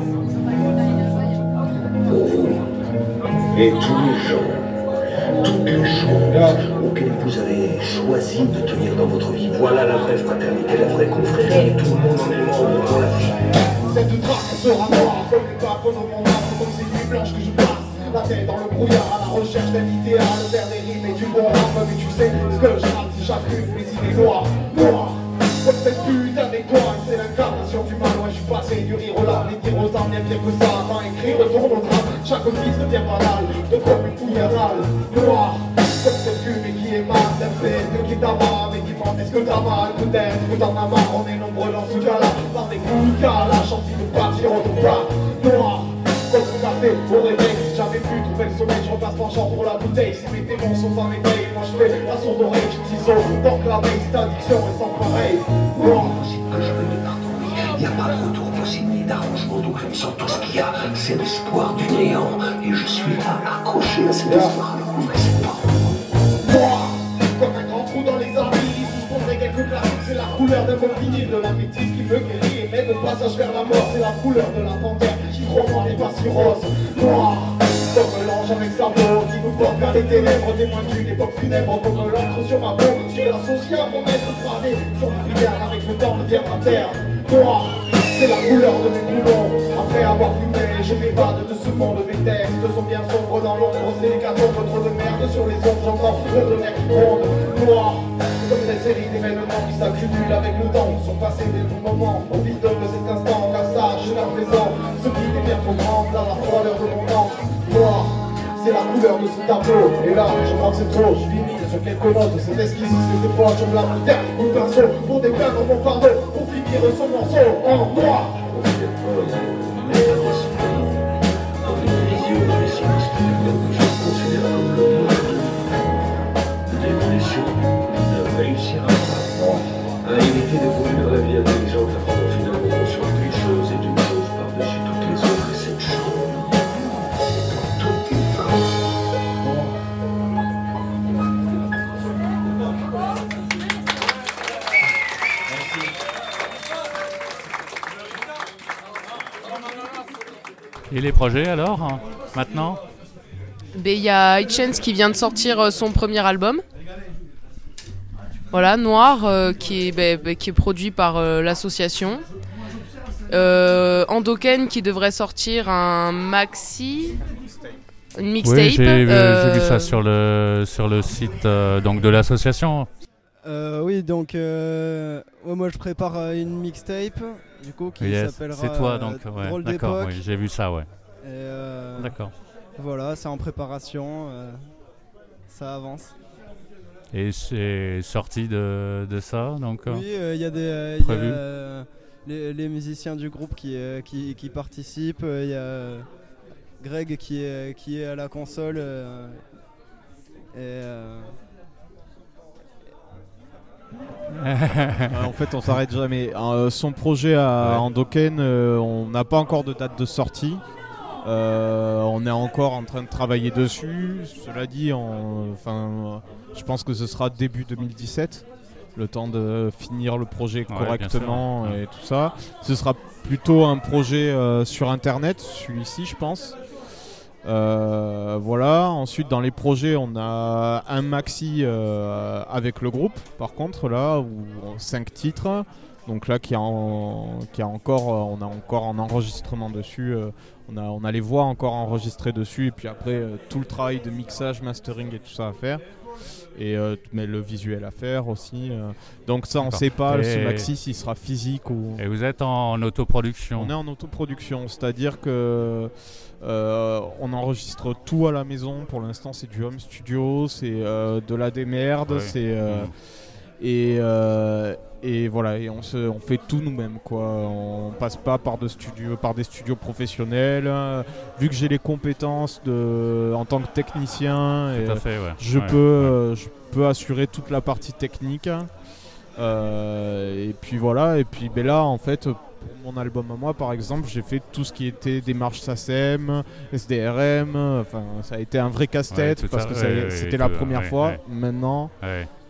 Pour vous et tous les gens, toutes les choses auxquelles vous avez choisi de tenir dans votre vie. Voilà la vraie fraternité, la vraie confrérie. Tout le monde en est membre pour la vie. Cette trace sera noire comme les bafons dans mon âme, comme ces nuits blanches que je passe. La tête dans le brouillard à la recherche d'un idéal, vers des rimes et du bon rap. Mais tu sais ce que je rate, c'est chacune mes idées noires, noires. Comme cette putain d'étoile, c'est l'incarnation du mal. Ouais, je suis passé du rire aux larmes, les tirs aux armes, bien pire que ça. Quand écrit retourne au drame, chaque fils devient banal, de comme une fouille anale, noire. Comme cette fumée qui émane d'un fait, qui t'abat, mais qui demande est-ce que t'as mal, peut-être que t'en as marre. On est nombreux dans ce cas-là, par des coups de calage, envie de partir au pas, noir. Comme tout à fait, au réveil, si j'avais pu trouver le sommeil, je repasse penchant pour la bouteille. Si mes démons sont en éveil, moi je fais la sourde oreille, je ciseau, tant que la veille, cette addiction est sans pareil. Impossible que je veuille pardonner. Il n'y a pas de retour possible ni d'arrangement, donc je me sens tout ce qu'il y a, c'est l'espoir du néant. Et je suis là, accroché à cet espoir, alors on fait ses pas. Noir, comme un grand trou dans les abysses, si je prendrais quelques classiques, c'est la couleur d'un bon vinyle, de la métisse qui me guérit et mène le passage vers la mort, c'est la couleur de la panthère. Roman n'est pas si rose, noir, comme l'ange avec sa peau qui nous porte vers les ténèbres, témoin d'une époque funèbre, comme l'encre sur ma peau, je suis associé à mon maître gravé, sur le prière avec le temps de à terre, noir, c'est la couleur de mes poumons, après avoir fumé, je m'évade de ce monde, mes textes sont bien sombres dans l'ombre, c'est l'hécatombe, trop de merde sur les ondes, j'entends le tonnerre qui gronde, noir, comme cette série d'événements qui s'accumulent avec le temps, sont passés des bons moments, au vide de cet instant, car ça, je la présente, ce qui est bien trop grande dans la froideur de mon âme, noir, c'est la couleur de ce tableau, et là, je crois que c'est trop, je finis sur quelques notes, cette esquisse, c'était pas, je me lave le dernier coup de pinceau, pour dépeindre mon fardeau, pour finir ce morceau en noir. Dans une vision pessimiste du monde que je considère comme le monde de l'évolution ne réussira pas à éviter d'évoluer la vie intelligente à prendre finalement conscience d'une chose et d'une chose par-dessus toutes les autres, et cette chose pour toutes les femmes. Et les projets alors, hein, maintenant? Il y a Hitchens qui vient de sortir son premier album. Voilà, Noir, euh, qui, est, bah, bah, qui est produit par euh, l'association. Euh, Endoken qui devrait sortir un maxi, une mixtape. Oui, j'ai, euh... j'ai vu ça sur le, sur le site euh, donc de l'association. Euh, oui, donc euh, ouais, moi je prépare euh, une mixtape du coup qui yes, s'appellera c'est toi donc euh, ouais, Drôle d'accord, d'époque. oui, j'ai vu ça, ouais. Et, euh, d'accord. Voilà, c'est en préparation, euh, ça avance. Et c'est sorti de, de ça donc. Oui, il euh, y a des euh, y a, euh, les, les musiciens du groupe qui euh, qui, qui participent. Il euh, y a euh, Greg qui est qui est à la console euh, et euh, en fait, on s'arrête jamais. Euh, son projet à ouais. Endoken, euh, on n'a pas encore de date de sortie. Euh, on est encore en train de travailler dessus. Cela dit, on, enfin, je pense que ce sera début deux mille dix-sept, le temps de finir le projet ouais, correctement et ouais. tout ça. Ce sera plutôt un projet euh, sur Internet, celui-ci, je pense. Euh, voilà. Ensuite, dans les projets, on a un maxi euh, avec le groupe. Par contre, là, où cinq titres. Donc là, qui a, en, qui a encore, euh, on a encore en enregistrement dessus. Euh, on a, on a les voix encore enregistrées dessus. Et puis après, euh, tout le travail de mixage, mastering et tout ça à faire. Et euh, mais le visuel à faire aussi. Euh. Donc ça, on ne sait pas, et ce maxi, s'il sera physique ou... Et vous êtes en, en autoproduction? On est en autoproduction, c'est-à-dire que euh, on enregistre tout à la maison. Pour l'instant, c'est du home studio, c'est euh, de la démerde, ouais. c'est... Euh, mmh. Et, euh, et voilà, et on, se, on fait tout nous-mêmes, quoi. On passe pas par, de studios, par des studios professionnels. Vu que j'ai les compétences de, en tant que technicien, et fait, ouais. je, ouais, peux, ouais. je peux assurer toute la partie technique. Euh, et puis voilà, et puis ben là, en fait, pour mon album à moi, par exemple, j'ai fait tout ce qui était démarche S A C E M, S D R M. Enfin, ça a été un vrai casse-tête ouais, parce ça, que ça, ouais, c'était ouais, la première ouais, fois. Ouais. Maintenant. Ouais.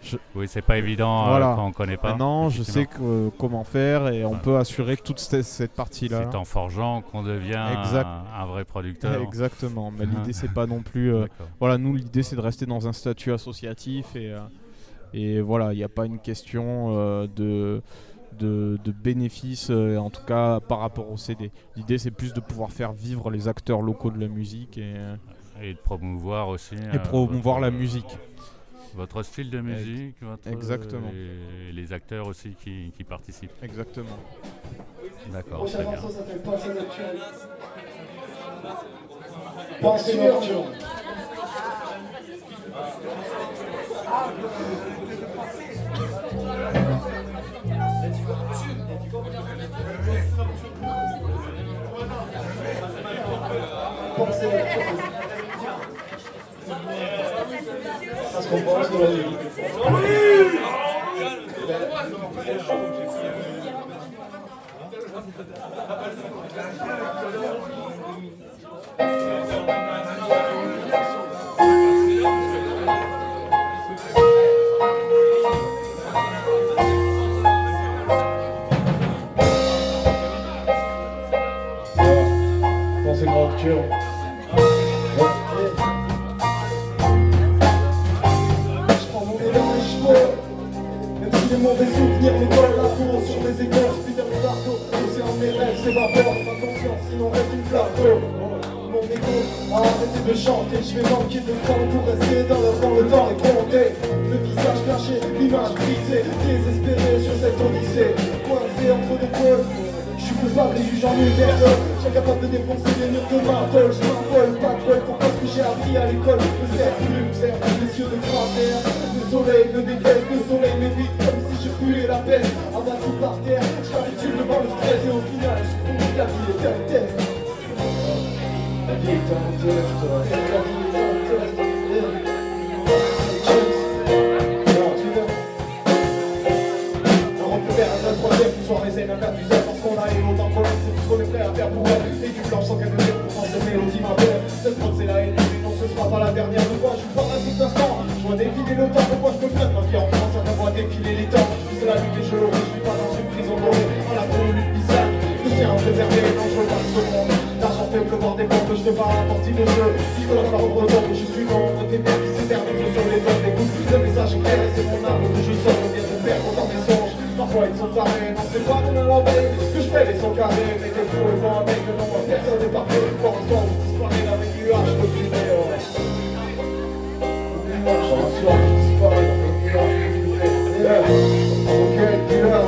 Je... Oui, c'est pas évident voilà. euh, quand on connaît pas. Maintenant, je sais que, euh, comment faire et on ouais. peut assurer toute cette, cette partie-là. C'est en forgeant qu'on devient exact. un, un vrai producteur. Exactement. Mais l'idée, c'est pas non plus. Euh, voilà, nous, l'idée, c'est de rester dans un statut associatif et, euh, et voilà, il n'y a pas une question euh, de. De, de bénéfices, euh, en tout cas par rapport au C D. L'idée, c'est plus de pouvoir faire vivre les acteurs locaux de la musique et, euh, et de promouvoir aussi. Et promouvoir votre, la musique. Votre style de musique, votre, exactement. Et les acteurs aussi qui, qui participent. Exactement. D'accord. Très bien. Ça s'appelle Pensée nocturne. Pensée nocturne. Pensée nocturne. Parce qu'on pense de la vie. Pensée nocturne. Les mauvais souvenirs me collent la peau sur mes égaux, putain de marteau. L'océan de mes rêves s'évapore, ma conscience, sinon reste une plateau. Mon égo a arrêté de chanter, je vais manquer de temps pour rester dans le temps, le temps est compté. Le visage caché, l'image brisée, désespéré sur cette odyssée. Coincé entre deux pôles, je suis coupable et juge en nul personne. Je suis capable de défoncer les murs de marteau. Je m'envole, pas de bol pour pas ce que j'ai appris à l'école. Le cercle m'observe, les yeux de cratère. Le soleil me déteste, le soleil m'évite comme si je puais la peste. Abattu par terre, je capitule devant le stress et au final je comprends que la vie est un test. La vie est un test, la vie est un test. On peut faire un troisième, une soirée zen, un cas du zen. Parce qu'on a eu autant de problèmes, c'est tout ce qu'on est prêt à faire pour elle. Et du blanc sans qu'elle ne vienne pour penser mélodie ma belle. Cette prod c'est la haine, mais non ce sera pas la dernière. De quoi je suis pas à cet instant. Je vois défiler le temps, pourquoi je peux mettre ma vie en France. On voit défiler les temps. C'est la lutte et je l'aurai, je suis pas dans une prison dorée. En la lutte bizarre, je tiens à préserver les noms, je veux pas que ce monde. L'argent fait pleuvoir des bombes, je te parle en partie de jeu. Il faut la reprendre que je suis nombre. Tes biens qui s'éternisent sur les hommes, des coups. Le message est clair et c'est mon âme que je sors. Je viens de perdre dans mes songes. Parfois ils sont tarés, non c'est pas demain la veille que je fais les sons carrés, mais t'es fou et bon avec le nom, personne n'est parfait. Pour un soir vous disparaît dans mes nuages, je peux briller, ouais. Pour un soir vous disparaît dans mes nuages, je peux briller, yeah. Ok, dis-le,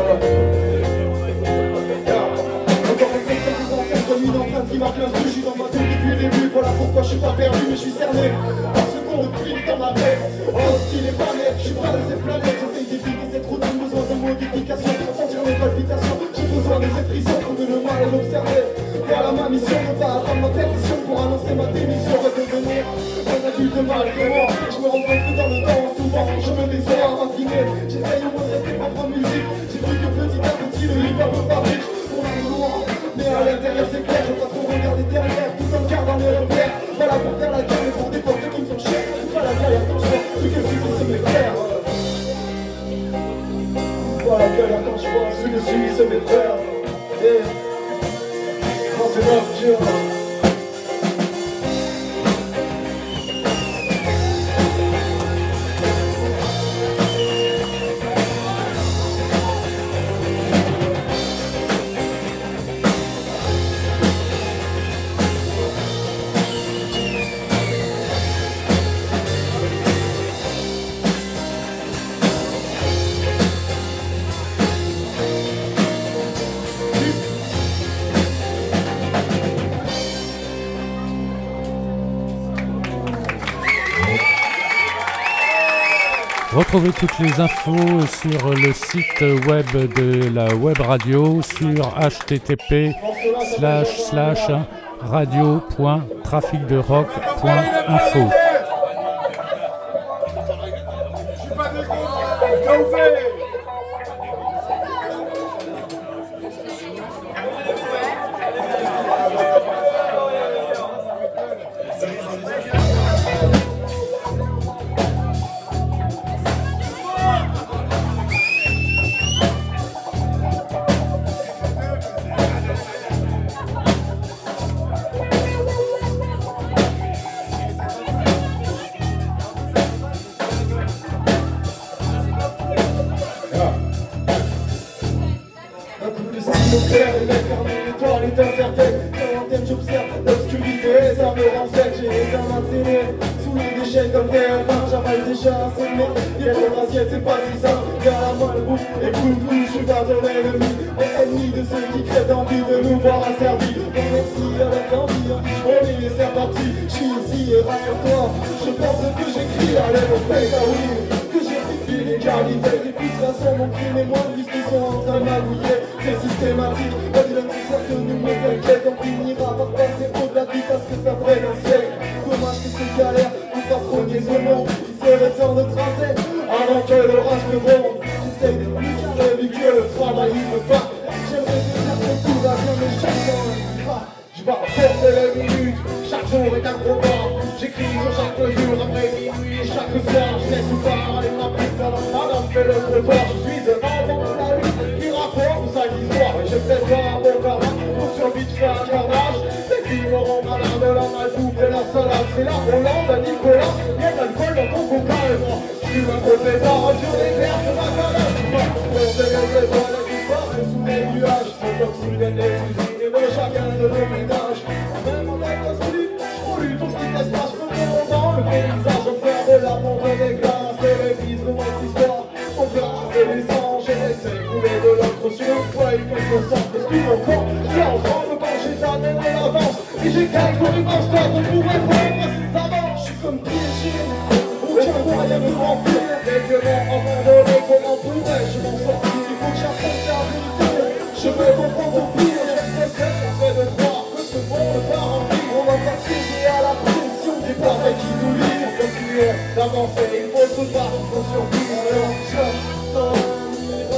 encore une fois, des anciennes comme une empreinte qui marque un sujet dans ma tête depuis le début. Voilà pourquoi je suis pas perdu, mais je suis cerné par ce qu'on reprime dans ma tête. Oh, style est pas net, je suis pas de cette planète, j'essaye d'éviter cette routine, besoin de modification, sentir mes palpitations, j'ai besoin de cette frisson pour de le mal et l'observer. Voilà ma mission, ne pas attendre ma perdition pour annoncer ma démission, redevenir un adulte malgré moi. Je me rends compte que dans le temps, souvent, je me déçois à raffiner. J'essaye au moins de rester propre en musique, j'ai vu que petit à petit le hip-hop me fabrique. Pour le lourd, mais à l'intérieur c'est clair, je veux pas trop regarder derrière, tout en gardant les repères. Voilà pour faire la guerre, mais pour défendre ceux qui me sont chers. C'est pas la guerre, quand je vois ce que celui qui se m'éclaire. Voilà la gueule quand je vois ce que celui se m'éclaire. Et quand c'est nocturne. Retrouvez toutes les infos sur le site web de la web radio sur h t t p slash slash radio point trafic de rock point info. l'étoile est incertaine. Dans l'antenne j'observe l'obscurité, ça me renseigne. J'ai éteint ma télé, sous les déchets comme des mains. J'avale déjà assez de merde, des bonnes assiettes c'est pas si simple. Y'a la malbouffe, écoute nous, je suis pas ton ennemi. Ennemi de ceux qui crèvent d'envie de nous voir asservis. Bon merci avec envie, on est c'est parti. J'suis ici et rassure-toi, je pense que j'écris à l'air au fake, ah oui. Que j'ai pris l'égalité, et puis de toute façon mon crime et moi puisqu'ils qui sont en train de m'abouiller. C'est systématique, on dit même si ça que nous me t'inquiète. On finira par passer au-delà du parce que ça ferait d'un siècle. Dommage que ces galères nous fassent rogner ce monde. Il serait temps de tracer avant que l'orage me gronde. J'essaye d'être plus carré vu que le travail il me bat. J'aimerais te dire que tout va bien mais chaque temps il va. Je vais porter les minutes, chaque jour est un combat. J'écris sur chaque mesure après minuit et chaque soir. Je laisse tout part aller ma pute alors madame fait le trottoir. Je suis un enfant de la lutte qui raconte sa histoire. Et je fais pas un bon karma pour survie de faire un carnage. C'est qui me rend malade, la malbouffe et la salade. C'est la Hollande à Nicolas, y'a de l'alcool dans ton coca et moi. Je suis un compétent sur les verres de ma calage. On dégage les balles et qui partent sous les nuages. Sans oxygène les usines et de chacun de nos ménages. Même en agnostique, on lutte au petit espace faisant dans le paysage. On fait de la montre des glaces et les fils de notre histoire. On glace et les anges et laisser couler de l'encre sur une feuille que je sens. Parce qu'il m'encore, j'ai ensemble quand j'ai tanné en avance. Et j'ai quelques rubances stade pour répondre à ces avances. Je suis comme piégé, aucun moyen de remplir. Les violents abandonnés, comment pourrais-je m'en sortir? Il faut que j'apprenne la vérité. Je veux comprendre au pire, j'essaie de croire que ce monde va remplir. On va pas céder à la pression des pareils qui nous livrent. Continuons d'avancer, il faut se battre pour survivre. Alors j'attends un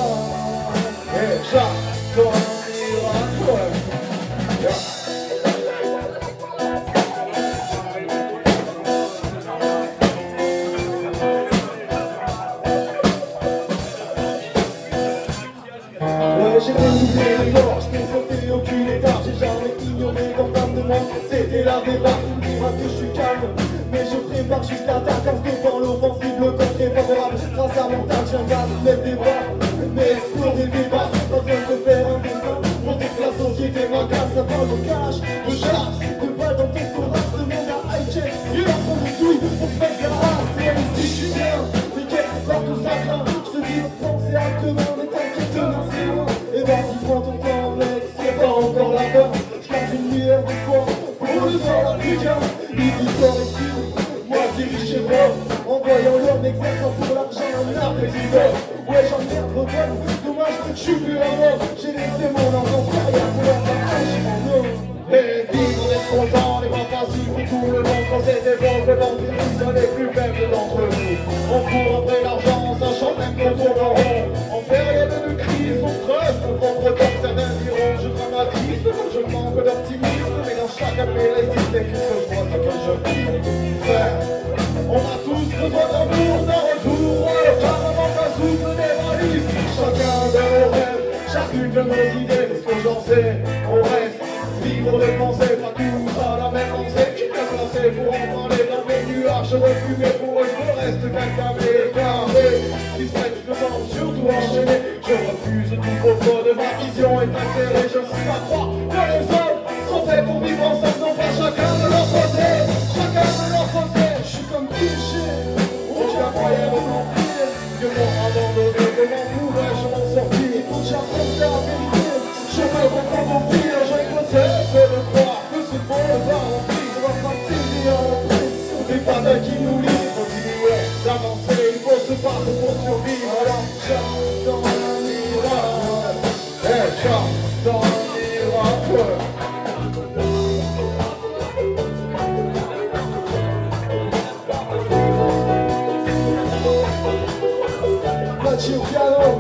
miracle, et j'attends un miracle. J'ai renouvelé les morts, je n'ai sauté aucune étape. J'ai jamais ignoré qu'en face de moi c'était la débat. Tu me diras que je suis calme, mais je prépare juste l'attaque. Quand devant l'offensive, le corps est favorable. Grâce à mon tas, j'aime pas mettre des bras, mais explorer des bas. Pas besoin de faire un dessin pour dire que la société m'agace. Ça parle de cash, de chasse, de balles dans ton thorax. Demande à high-check, il en faut des douilles pour se mettre la race. Et ici je suis bien, mais qu'est-ce que tout ça craint? Je te dis, pensez à demain, mais t'inquiète, demain c'est loin. Et vas-y, prends ton temps, mec, c'est pas encore la fin. J'garde une lueur d'espoir pour le soir la plus gain. Les histoires ici, moi dirige chez moi. En voyant l'homme exerçant pour l'argent un art président. Ouais, j'en ai rebelle, dommage que je suis plus un homme. J'ai laissé mon enfant derrière pour leur partage mon nom. Et vivre, on est content, les bras faciles pour tout le monde. Quand c'était bon, que l'emprise sont les plus faibles d'entre nous. On court après l'argent, sachant même qu'on tourne en rond. En période de crise, on creuse nos propres temps. Certains diront, je dramatise, je manque d'optimisme. Mais dans chaque appel, les idées que je vois, c'est que je vis. Frère, on a tous besoin d'amour, d'un retour. Le carnaval d'un souffle des valises. Chacun de nos rêves, chacune de nos idées. Parce que j'en sais, on reste vivre de pensée, pas tous à la même pensée. Qui m'a placé pour en parler dans mes nuages refumés. Pour eux, je reste quelqu'un carré. Qui se mettent le temps, surtout enchaîné. Je refuse tout propos de ma vision est altérée. Je suis pas croire que les hommes sont faits pour vivre ensemble, non pas chacun de leur côté. Chacun de leur côté. Je suis comme piégé, aucun moyen de m'enfuir. Que m'ont abandonné, comment pourrais-je m'en sortir? Il faut que j'apprenne la vérité. Je veux comprendre au pire, je cesse de croire que ce monde va remplir. On va pas céder à la pression des batailles qui nous lient. Continuer d'avancer, il faut se battre pour survivre. Alors j'attends un miracle, et j'attends un miracle. Mathieu Piano.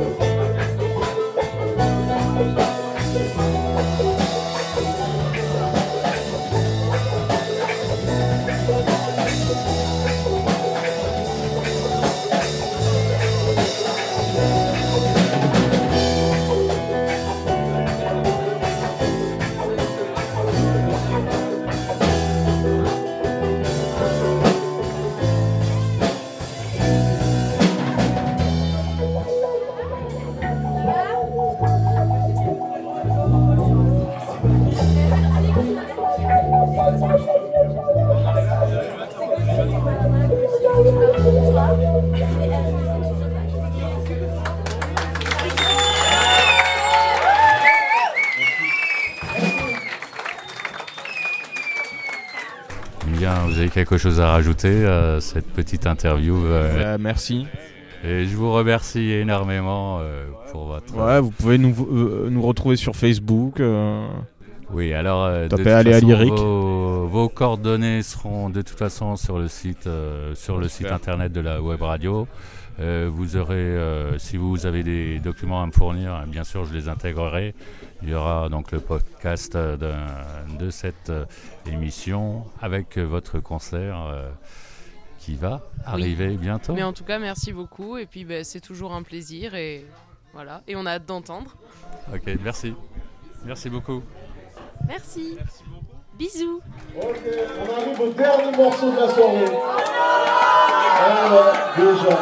bien, vous avez quelque chose à rajouter à cette petite interview euh, Merci. Et je vous remercie énormément euh, pour votre... Ouais, vous pouvez nous, euh, nous retrouver sur Facebook. Euh... Oui, alors euh, de toute façon, vos, vos coordonnées seront de toute façon sur le site, euh, sur le site internet de la web radio. Euh, vous aurez, euh, si vous avez des documents à me fournir, bien sûr, je les intégrerai. Il y aura donc le podcast de, de cette euh, émission avec votre concert euh, qui va arriver oui. bientôt. Mais en tout cas, merci beaucoup. Et puis, bah, c'est toujours un plaisir. Et voilà. Et on a hâte d'entendre. Ok, merci. Merci beaucoup. Merci. Bisous. Ok, on arrive au dernier morceau de la soirée. Alors, déjà.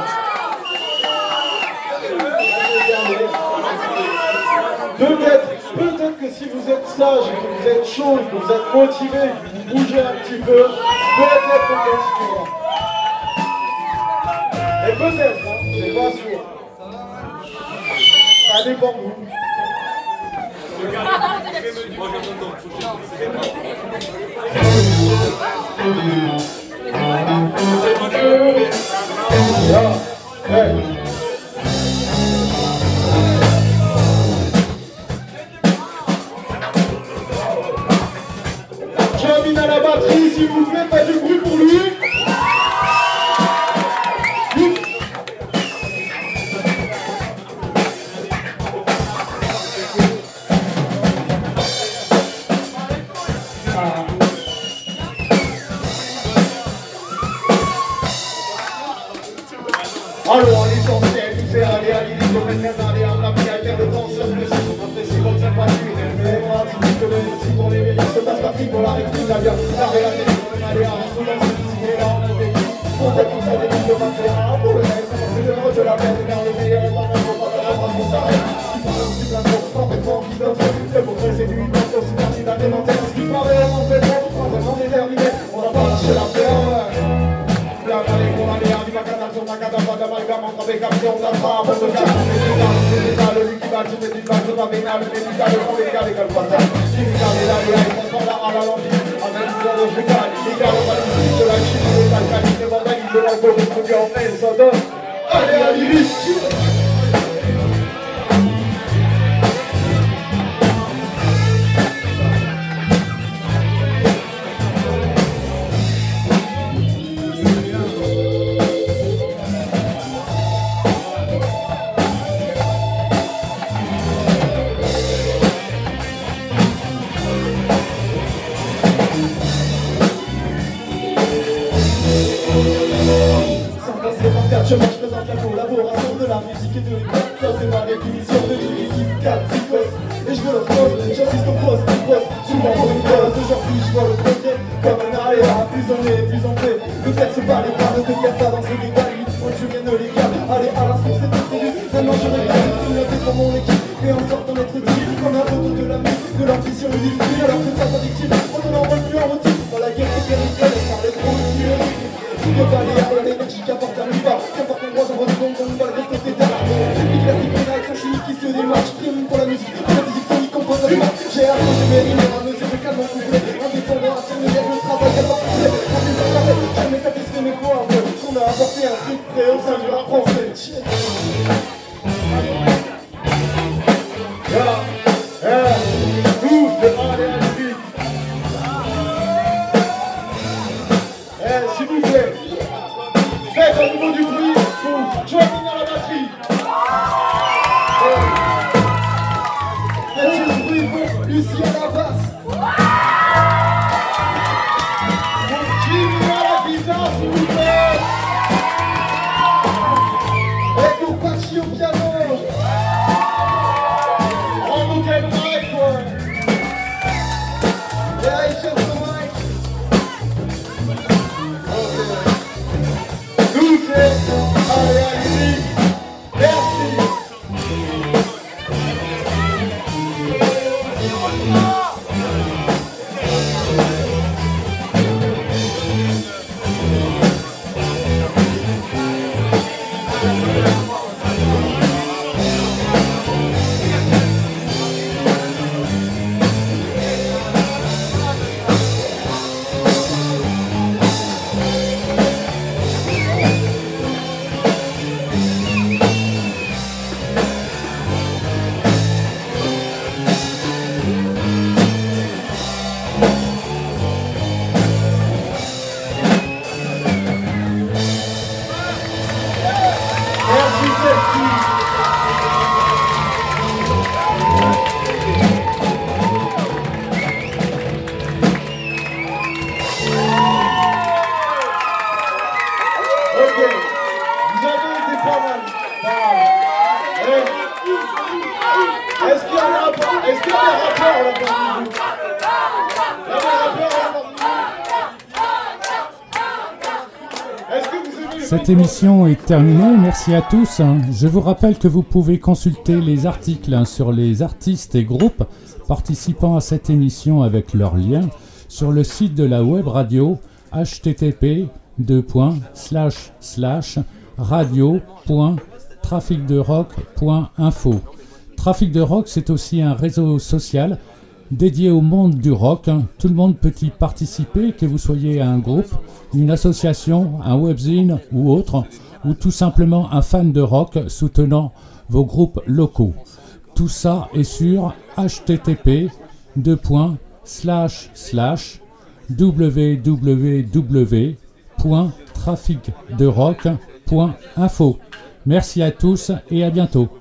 Peut-être, peut-être que si vous êtes sage, que vous êtes chaud, que vous êtes motivé, que vous bougez un petit peu, peut-être qu'on continuera. Et peut-être, hein, c'est pas sûr. Ça dépend de vous. Hey. Jamine à la batterie, s'il vous plaît, faites du bruit pour lui. Alors l'essentiel, tout c'est aller à l'idée de mettre un aller à la vie, à faire le temps, ça se laisse, on apprécie votre sympathie. Mais moi, tu dis que le récit pour les vérités se passe pas pour la réplique, la bien, la réalité, on aller à rester dans ce qui est là, on a des vies. Pour être tout ça, des vies de vingt et un, pour le reste, c'est le mot de la peine, vers le meilleur et pas même pour pas la phrase, on s'arrête. Ce qui paraît aussi plein de temps, parfaitement qui donne, le progrès c'est lui, donc aussi parti d'un démentaire. Ce qui paraît vraiment fait bon, pas vraiment déterminé, on n'a pas lâché la perle. La vallée pour aller à Divacanal sur ma cadavre d'amalgame entre bécaption d'attrape pour le cas médical, le liquidal, je mets du bac de ma vénale, le médical, le médical, le calvatal. Chimical et la réa, il comprend la à la lambie, avec le son de fécal, illégal, on va l'issue de la chimie, les alcalites, les vandalistes, l'alcool, le produit en fait, ça donne. Allez, allez, vite! Je marche présente la collaboration de la musique et de l'hip-hop. Ça c'est ma définition de lyriciste, quatre, psychose. Et je veux l'osmose, j'assiste au poste, au poste. Souvent pour une cause, aujourd'hui je vois le progrès. Comme un aléa, plus on est, plus on fait. Le texte par les bras, ne te garde pas dans ce débat. Quand tu viennes les gars, allez à la source, c'est pas prévu. Maintenant je regarde une note pour mon équipe. Et en sortant notre équipe, comme un retour de la musique, de l'ambition et du style. Alors que ça pas victime, on en envoie plus en motif. Dans la guerre, c'est péricole, et par les trop aussi. Tout est balayé à l'énergie qu'apporte un rival. Qu'importe l'endroit, j'en redonne qu'on va le rester pétard. Il classique une avec son chimique qui se démarche. Prime pour la musique, pour la musique tonique compose la marque. J'ai arrangé mes rimes à mesure de calme en couplet. Indépendant, affirmé, le travail à part couplé. Un des arrêts, jamais satisfait mes points. Qu'on a apporté un truc frais au sein du rap français. Yeah, yeah, tout c'est aller à la vie. Eh, s'il vous plaît, faites au niveau du bruit pour Jamine à la batterie. Faites du bruit pour Lucie à la basse. Pour Jimmy à la guitare, s'il vous plaît. Et pour Pachi au piano. En nous quel mic, quoi. Yeah, il cherche le mic. Nous c'est allez, allez, merci. Cette émission est terminée, merci à tous. Je vous rappelle que vous pouvez consulter les articles sur les artistes et groupes participant à cette émission avec leurs liens sur le site de la web radio h t t p deux points slash slash radio point trafic de rock point info. Trafic de Rock, c'est aussi un réseau social dédié au monde du rock. Tout le monde peut y participer, que vous soyez un groupe, une association, un webzine ou autre, ou tout simplement un fan de rock soutenant vos groupes locaux. Tout ça est sur h t t p deux points slash slash w w w point trafic de rock point info. Merci à tous et à bientôt.